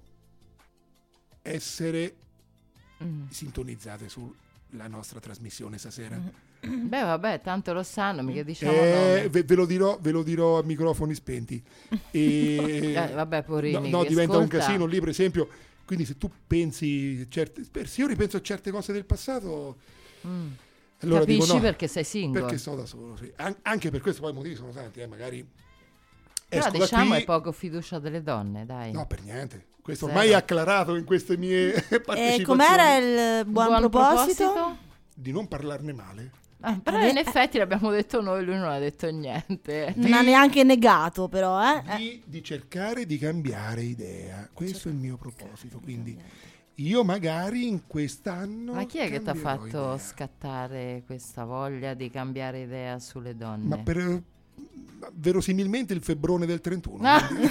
Speaker 4: essere
Speaker 3: Mm.
Speaker 4: sintonizzate sulla nostra trasmissione stasera.
Speaker 3: Beh, vabbè, tanto lo sanno, mica diciamo
Speaker 4: Eh,
Speaker 3: nome.
Speaker 4: ve, ve lo dirò, ve lo dirò a microfoni spenti. E,
Speaker 3: Eh, vabbè, poverini,
Speaker 4: no, no,
Speaker 3: che
Speaker 4: diventa
Speaker 3: ascolta.
Speaker 4: un casino lì, per esempio. Quindi, se tu pensi, certe, se io ripenso a certe cose del passato,
Speaker 3: Mm.
Speaker 4: allora
Speaker 3: Capisci
Speaker 4: dico no,
Speaker 3: perché sei single.
Speaker 4: perché sto da solo. Sì. An- anche per questo, poi i motivi sono tanti, eh, magari
Speaker 3: Però
Speaker 4: esco
Speaker 3: diciamo
Speaker 4: da
Speaker 3: è
Speaker 4: qui.
Speaker 3: poco fiducia delle donne, dai.
Speaker 4: No, per niente. Questo
Speaker 3: Zero.
Speaker 4: ormai è acclarato in queste mie partecipazioni.
Speaker 5: E com'era il buon,
Speaker 3: Buon
Speaker 5: proposito?
Speaker 4: Di non parlarne male.
Speaker 3: Ah, però in effetti l'abbiamo detto noi, lui non ha detto niente.
Speaker 5: Non ha neanche negato, però, eh? Eh.
Speaker 4: Di, di cercare di cambiare idea. Questo è il mio proposito. Quindi io magari in quest'anno.
Speaker 3: Ma chi è che ti ha
Speaker 4: cambierò
Speaker 3: fatto
Speaker 4: idea.
Speaker 3: scattare questa voglia di cambiare idea sulle donne?
Speaker 4: Ma per verosimilmente il febbrone del trentuno.
Speaker 3: Ah.
Speaker 4: quindi.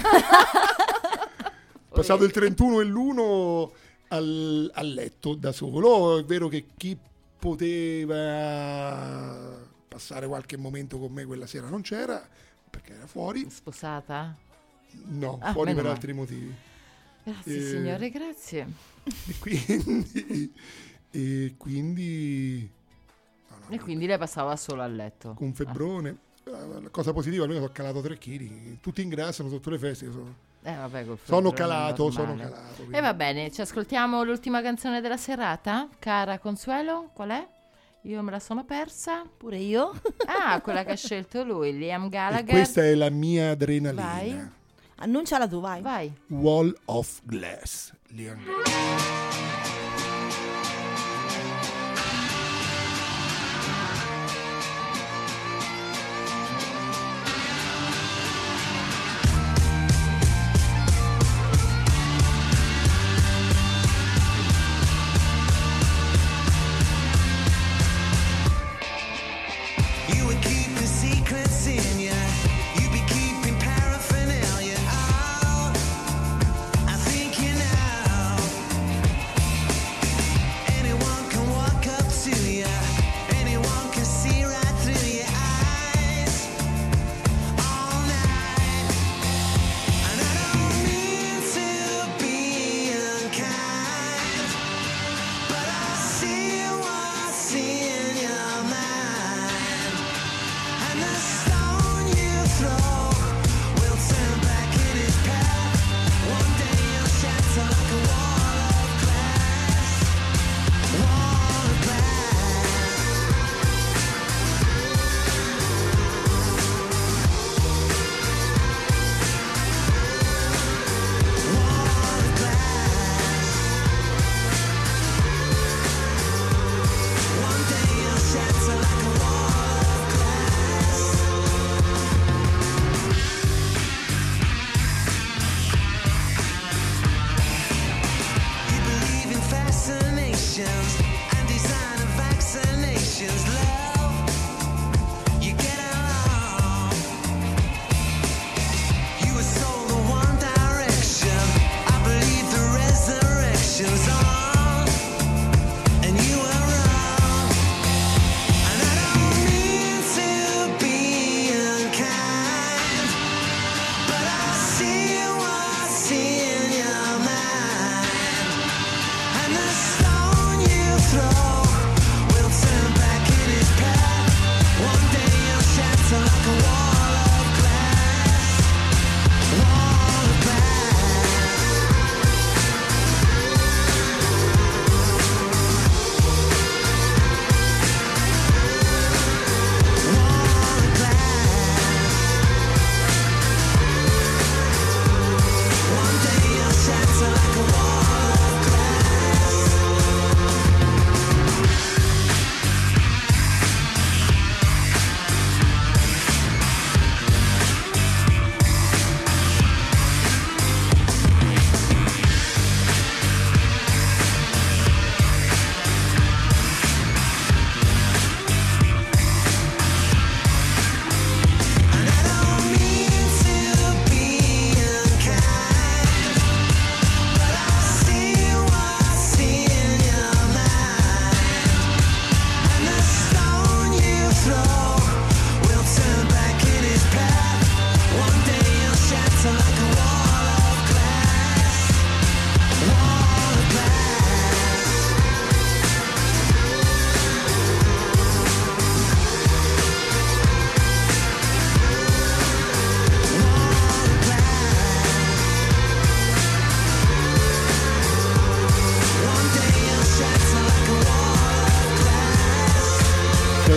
Speaker 4: Passato il trentuno e l'uno al, a letto da solo. È vero che chi poteva passare qualche momento con me quella sera non c'era, perché era fuori.
Speaker 3: Sposata?
Speaker 4: No,
Speaker 3: Ah,
Speaker 4: fuori
Speaker 3: meno
Speaker 4: per
Speaker 3: male.
Speaker 4: altri motivi.
Speaker 3: Grazie
Speaker 4: Eh,
Speaker 3: signore, grazie.
Speaker 4: E quindi, e quindi no, no,
Speaker 3: E quindi lei passava solo a letto.
Speaker 4: con febbrone. La cosa positiva, almeno ho calato tre chili. Tutti ingrassano sotto le feste. Io sono,
Speaker 3: Eh, vabbè, col
Speaker 4: sono
Speaker 3: febbrone
Speaker 4: calato,
Speaker 3: normale.
Speaker 4: sono calato. quindi-
Speaker 3: E va bene, ci ascoltiamo l'ultima canzone della serata? Cara Consuelo, qual è? Io me la sono persa.
Speaker 5: Pure io.
Speaker 3: Ah, quella che ha scelto lui, Liam
Speaker 4: E
Speaker 3: Gallagher.
Speaker 4: questa è la mia adrenalina.
Speaker 3: Vai.
Speaker 5: Annunciala tu, vai.
Speaker 3: Vai.
Speaker 4: Wall of Glass. Liam Gallagher.
Speaker 11: You would keep the secrets in ya. You'd be keeping paraphernalia out. I think you know.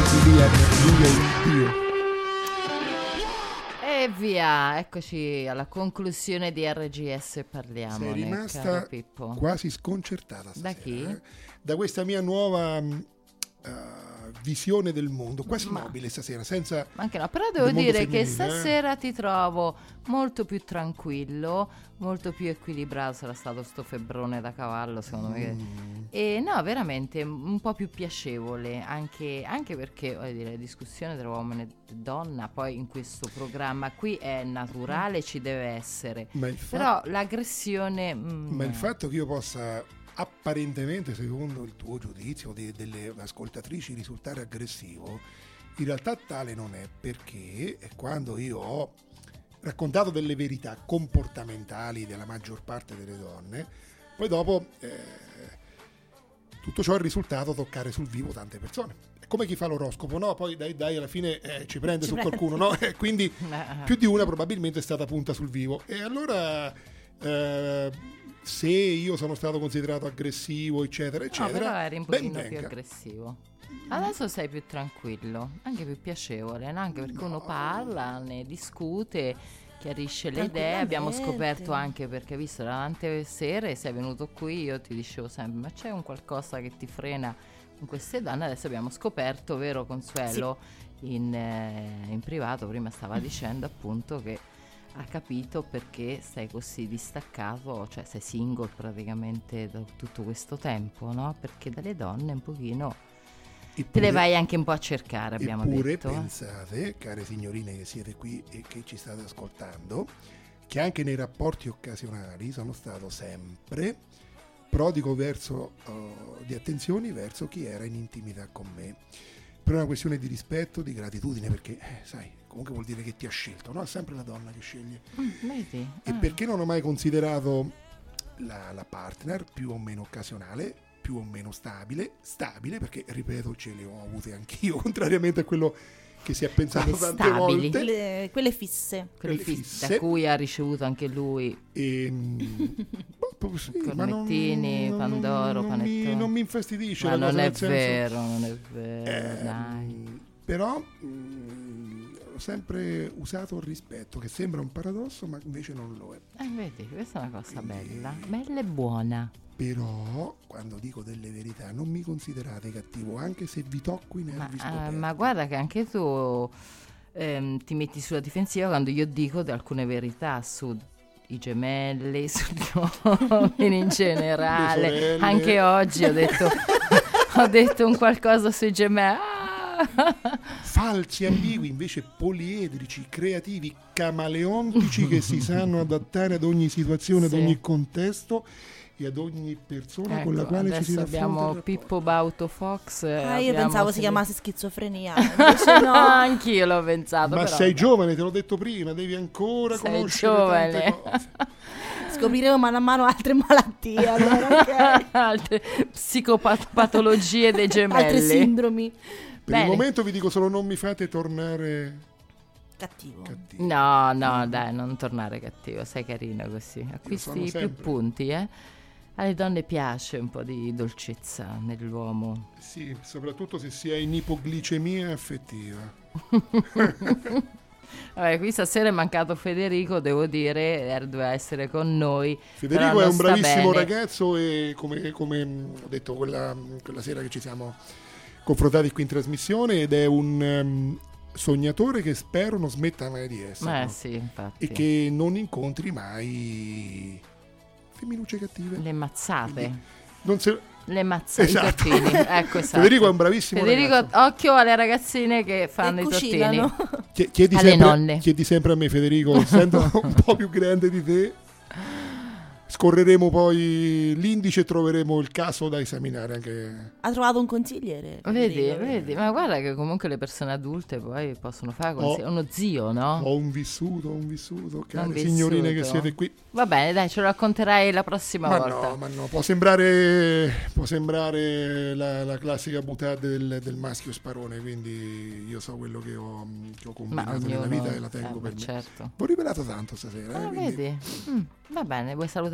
Speaker 4: Peggy Lee, lui è il Dio.
Speaker 3: E via, eccoci alla conclusione di R G S Parliamone.
Speaker 4: Sei rimasta
Speaker 3: caro Pippo.
Speaker 4: quasi sconcertata stasera,
Speaker 3: Da chi?
Speaker 4: eh? Da questa mia nuova mh, uh, visione del mondo, quasi
Speaker 3: Ma-
Speaker 4: nobile stasera, senza
Speaker 3: Ma anche no, però devo
Speaker 4: del mondo
Speaker 3: dire che
Speaker 4: femminile, eh.
Speaker 3: stasera ti trovo molto più tranquillo, molto più equilibrato. Sarà stato sto febbrone da cavallo, secondo me. che-
Speaker 4: Mm.
Speaker 3: E no, veramente un po' più piacevole, anche, anche perché voglio dire, la discussione tra uomo e donna poi in questo programma qui è naturale, ci deve essere.
Speaker 4: Ma il, fa-
Speaker 3: Però l'aggressione... mm,
Speaker 4: ma il fatto che io possa apparentemente, secondo il tuo giudizio di- delle ascoltatrici, risultare aggressivo, in realtà tale non è, perché quando io ho raccontato delle verità comportamentali della maggior parte delle donne, poi dopo eh, tutto ciò è il risultato toccare sul vivo tante persone. È come chi fa l'oroscopo, no? Poi dai, dai alla fine eh, ci prende
Speaker 5: Ci
Speaker 4: su
Speaker 5: prende.
Speaker 4: qualcuno, no? E quindi più di una probabilmente è stata punta sul vivo. E allora eh, se io sono stato considerato aggressivo, eccetera,
Speaker 3: No,
Speaker 4: eccetera,
Speaker 3: però eri un
Speaker 4: ben
Speaker 3: pochino più
Speaker 4: venga.
Speaker 3: aggressivo. Adesso sei più tranquillo, anche più piacevole, no? Anche perché uno parla, ne discute, chiarisce le idee. Abbiamo
Speaker 5: Tranquillamente.
Speaker 3: scoperto anche, perché visto l'altre sere sei venuto qui, io ti dicevo sempre, ma c'è un qualcosa che ti frena con queste donne? Adesso abbiamo scoperto, vero Consuelo, in, eh, in privato, prima stava dicendo appunto che ha capito perché sei così distaccato, cioè sei single praticamente da tutto questo tempo, no? Perché dalle donne un pochino te
Speaker 4: Eppure-
Speaker 3: le vai anche un po' a cercare, abbiamo
Speaker 4: Eppure
Speaker 3: detto. eh.
Speaker 4: pensate, care signorine che siete qui e che ci state ascoltando, che anche nei rapporti occasionali sono stato sempre prodigo verso uh, di attenzioni verso chi era in intimità con me, per una questione di rispetto, di gratitudine, perché eh, sai, comunque vuol dire che ti ha scelto, no? È sempre la donna che sceglie.
Speaker 3: Mm, vedi?
Speaker 4: E
Speaker 3: Ah.
Speaker 4: perché non ho mai considerato la, la partner più o meno occasionale, più o meno stabile, stabile perché, ripeto, ce le ho avute anch'io, contrariamente a quello che si è pensato
Speaker 3: Quelle
Speaker 4: tante
Speaker 3: stabili.
Speaker 4: volte.
Speaker 5: Quelle, quelle fisse.
Speaker 3: Quelle
Speaker 4: quelle
Speaker 3: fisse,
Speaker 4: fisse.
Speaker 3: da cui ha ricevuto anche lui
Speaker 4: E, boh, sì, ma non-
Speaker 3: cornettini,
Speaker 4: non-
Speaker 3: pandoro,
Speaker 4: non, non,
Speaker 3: panettone.
Speaker 4: mi, non mi infastidisce
Speaker 3: Ma
Speaker 4: la
Speaker 3: non
Speaker 4: cosa,
Speaker 3: è
Speaker 4: nel senso-
Speaker 3: vero, non è vero,
Speaker 4: Ehm,
Speaker 3: dai.
Speaker 4: Però mh, ho sempre usato il rispetto, che sembra un paradosso, ma invece non lo è.
Speaker 3: Eh, vedi, questa è una cosa bella, bella e buona.
Speaker 4: Però quando dico delle verità non mi considerate cattivo, anche se vi tocco i
Speaker 3: Ma,
Speaker 4: nervi
Speaker 3: eh,
Speaker 4: scoperti.
Speaker 3: ma guarda che anche tu ehm, ti metti sulla difensiva quando io dico di alcune verità su i gemelli, sugli uomini in
Speaker 4: Le
Speaker 3: generale.
Speaker 4: sorelle.
Speaker 3: Anche oggi ho detto, ho detto un qualcosa sui gemelli. Ah!
Speaker 4: Falsi, ambigui, invece poliedrici, creativi, camaleontici, che si sanno adattare ad ogni situazione,
Speaker 3: Sì.
Speaker 4: ad ogni contesto e ad ogni persona con la
Speaker 3: Ecco,
Speaker 4: quale ci si
Speaker 3: adesso
Speaker 4: raffronta il
Speaker 3: abbiamo
Speaker 4: rapporto.
Speaker 3: Pippo Bauto Fox. eh,
Speaker 5: Ah, io
Speaker 3: abbiamo
Speaker 5: pensavo si
Speaker 3: Fede-
Speaker 5: chiamasse schizofrenia. Invece no.
Speaker 3: Anch'io l'ho pensato.
Speaker 4: Ma
Speaker 3: però
Speaker 4: sei
Speaker 3: vabbè.
Speaker 4: giovane, te l'ho detto prima, devi ancora
Speaker 3: Sei
Speaker 4: conoscere
Speaker 3: giovane.
Speaker 4: tante cose.
Speaker 5: Scopriremo mano a mano altre malattie. Allora, ok?
Speaker 3: Altre psicopatologie dei gemelli.
Speaker 5: Altre sindromi.
Speaker 4: Per
Speaker 3: Bene.
Speaker 4: il momento vi dico solo non mi fate tornare
Speaker 5: Cattivo.
Speaker 4: cattivo.
Speaker 3: No, no, dai, non tornare cattivo, sei carino così.
Speaker 4: sono
Speaker 3: Acquisti più
Speaker 4: sempre.
Speaker 3: punti, eh. Alle donne piace un po' di dolcezza nell'uomo.
Speaker 4: Sì, soprattutto se si è in ipoglicemia affettiva.
Speaker 3: Vabbè, qui stasera è mancato Federico, devo dire, eh, doveva essere con noi.
Speaker 4: Federico
Speaker 3: però
Speaker 4: è
Speaker 3: non
Speaker 4: un
Speaker 3: sta
Speaker 4: bravissimo
Speaker 3: bene.
Speaker 4: ragazzo e come, come mh, ho detto quella, quella sera che ci siamo confrontati qui in trasmissione, ed è un um, sognatore che spero non smetta mai di essere
Speaker 3: Eh sì, infatti.
Speaker 4: e che non incontri mai femminucce cattive.
Speaker 3: Le mazzate.
Speaker 4: Quindi non se-
Speaker 3: Le mazzate,
Speaker 4: Esatto.
Speaker 3: i tottini. Ecco, esatto.
Speaker 4: Federico è un bravissimo
Speaker 3: Federico,
Speaker 4: ragazzo.
Speaker 3: occhio alle ragazzine che fanno
Speaker 5: E
Speaker 3: i tottini.
Speaker 5: cucinano.
Speaker 4: Chie- Chiedi
Speaker 3: alle
Speaker 4: sempre,
Speaker 3: nonne.
Speaker 4: chiedi sempre a me, Federico, essendo un po' più grande di te. Scorreremo poi l'indice e troveremo il caso da esaminare anche.
Speaker 5: Ha trovato un consigliere.
Speaker 3: Vedi,
Speaker 5: Federico.
Speaker 3: vedi, ma guarda che comunque le persone adulte poi possono fare
Speaker 4: Ho-
Speaker 3: così. Uno zio, no?
Speaker 4: Ho un vissuto, ho un vissuto, care
Speaker 3: Un
Speaker 4: signorine che
Speaker 3: vissuto.
Speaker 4: siete qui.
Speaker 3: Va bene, dai, ce lo racconterai la prossima
Speaker 4: Ma
Speaker 3: volta.
Speaker 4: no, ma no, può sembrare, può sembrare la, la classica boutade del, del maschio sparone, quindi io so quello che ho, che ho
Speaker 3: Ma
Speaker 4: combinato
Speaker 3: ognuno,
Speaker 4: nella vita e la tengo
Speaker 3: eh,
Speaker 4: per
Speaker 3: beh,
Speaker 4: me.
Speaker 3: certo.
Speaker 4: Ho rivelato tanto stasera, eh,
Speaker 3: Ah,
Speaker 4: quindi-
Speaker 3: vedi? Mm, va bene, vuoi salutare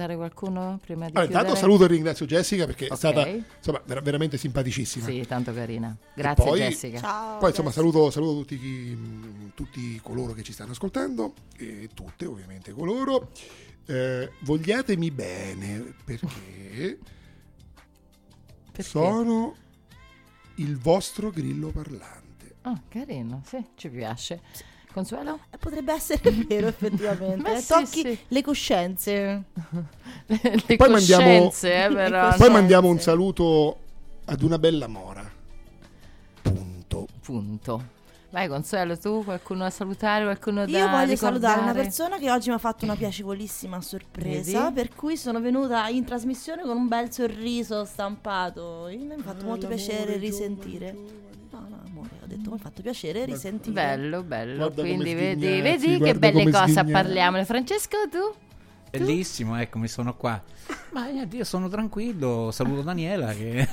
Speaker 3: salutare qualcuno prima di
Speaker 4: Allora, intanto
Speaker 3: chiudere?
Speaker 4: saluto e ringrazio Jessica perché
Speaker 3: Ok.
Speaker 4: è stata insomma ver- veramente simpaticissima.
Speaker 3: Sì, tanto carina. Grazie
Speaker 4: poi-
Speaker 3: Jessica.
Speaker 5: Ciao.
Speaker 4: Poi insomma
Speaker 5: Jessica.
Speaker 4: saluto, saluto tutti, chi- tutti coloro che ci stanno ascoltando e tutte ovviamente coloro. Eh, vogliatemi bene perché,
Speaker 3: Perché?
Speaker 4: sono il vostro grillo parlante.
Speaker 3: Ah, carino, sì, ci piace. Consuelo?
Speaker 5: Eh, Potrebbe essere vero effettivamente.
Speaker 3: Ma
Speaker 5: Eh,
Speaker 3: sì,
Speaker 5: Tocchi
Speaker 3: sì.
Speaker 5: le coscienze.
Speaker 3: Le, le
Speaker 4: Poi mandiamo-
Speaker 3: coscienze, eh, però.
Speaker 5: Poi
Speaker 4: Poi
Speaker 5: Sì,
Speaker 4: mandiamo un
Speaker 5: sì.
Speaker 4: saluto ad una bella mora. Punto.
Speaker 3: Punto. Vai Consuelo, tu qualcuno da salutare, qualcuno da
Speaker 5: Io voglio salutare una
Speaker 3: ricordare?
Speaker 5: persona che oggi mi ha fatto una piacevolissima sorpresa,
Speaker 3: Vedi?
Speaker 5: per cui sono venuta in trasmissione con un bel sorriso stampato. Mi ha fatto molto piacere risentire. No, no, amore, ho detto mi ha fatto piacere risentire.
Speaker 3: Bello, bello.
Speaker 4: Guarda come
Speaker 3: Quindi vedi,
Speaker 4: sghignazzi,
Speaker 3: vedi che
Speaker 4: guarda
Speaker 3: belle
Speaker 4: come
Speaker 3: cose
Speaker 4: sghignazzi.
Speaker 3: parliamo. Francesco, tu?
Speaker 8: Bellissimo, eccomi, sono qua. Ma niente, io sono tranquillo, saluto Daniela che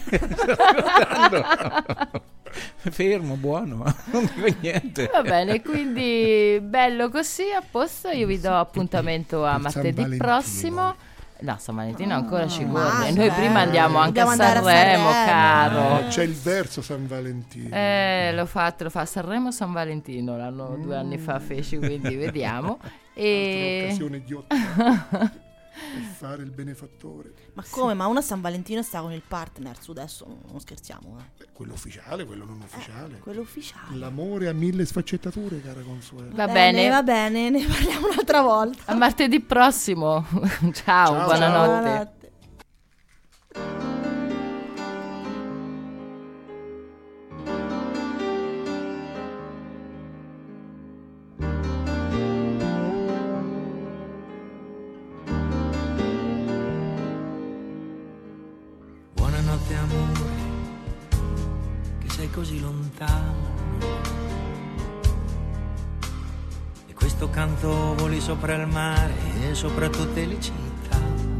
Speaker 8: fermo, buono, non dico niente.
Speaker 3: Va bene, quindi bello così, a posto. Io vi do appuntamento a
Speaker 4: Per San
Speaker 3: martedì
Speaker 4: Valentino.
Speaker 3: prossimo. No, San Valentino ancora ci
Speaker 5: ma
Speaker 3: vuole.
Speaker 5: sì,
Speaker 3: Noi prima andiamo anche
Speaker 5: dobbiamo
Speaker 3: a
Speaker 5: andare a
Speaker 3: Sanremo,
Speaker 5: Sanremo.
Speaker 3: caro.
Speaker 4: Eh, c'è il verso San Valentino.
Speaker 3: Eh, l'ho fatto, lo fa a Sanremo San Valentino, l'anno due anni fa feci, quindi vediamo.
Speaker 4: Altra
Speaker 3: E
Speaker 4: occasione ghiotta per fare il benefattore.
Speaker 5: Ma come? Ma uno a San Valentino sta con il partner, su adesso non scherziamo, eh.
Speaker 4: Beh, quello ufficiale, quello non ufficiale.
Speaker 5: Quello ufficiale.
Speaker 4: L'amore ha mille sfaccettature, cara Consuelo.
Speaker 3: va bene,
Speaker 5: Va bene, ne parliamo un'altra volta.
Speaker 3: a martedì prossimo. Ciao,
Speaker 4: Ciao,
Speaker 3: buonanotte.
Speaker 5: Buonanotte.
Speaker 6: Buonanotte amore, che sei così lontano. E questo canto voli sopra il mare e sopra tutte le città.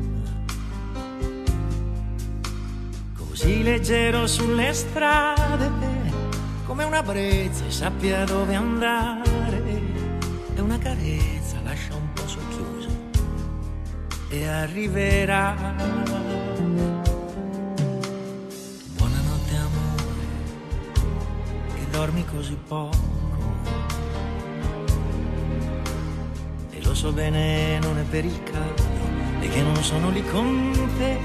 Speaker 6: Così leggero sulle strade, come una brezza e sappia dove andare. E una carezza lascia un po' socchiuso e arriverà. Buonanotte amore, che dormi così poco. E lo so bene non è per il caldo e che non sono lì con te.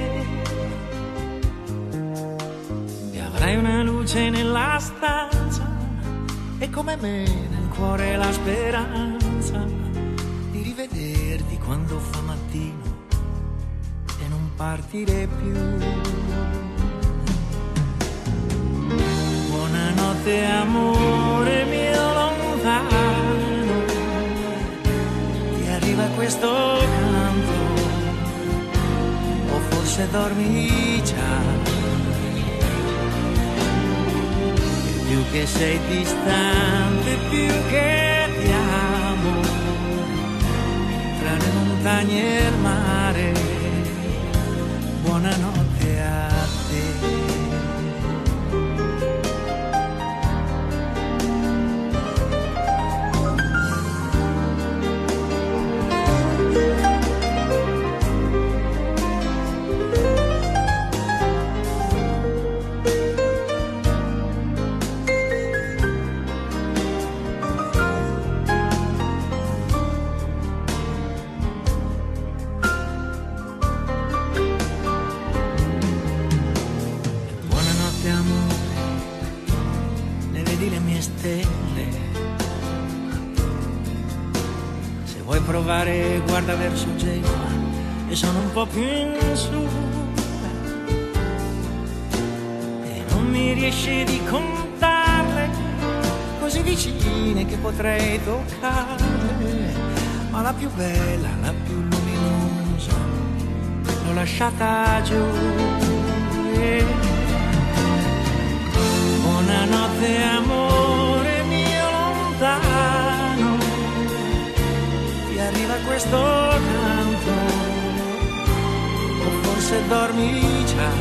Speaker 6: E avrai una luce nella stanza e come me nel cuore la speranza di rivederti quando fa mattino e non partire più. Buonanotte amore mio lontano, ti arriva questo canto o forse dormi già. E più che sei distante, più che ti amo, tra le montagne e il mare. Buonanotte a te. Buonanotte amore, ne vedi le mie stelle. Se vuoi provare guarda verso Genova e sono un po' più in su. E non mi riesci di contarle, così vicine che potrei toccarle. Ma la più bella, la più luminosa, l'ho lasciata giù. Eh. Buonanotte amore mio lontano, ti arriva questo canto o forse dormi già.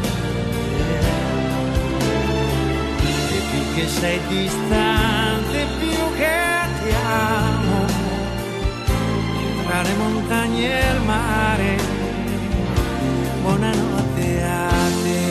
Speaker 6: E più che sei distante, più che ti amo, tra le montagne e il mare.
Speaker 11: buonanotte a te.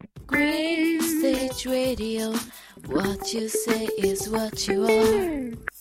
Speaker 1: Green Stage Radio, what you say is what you are.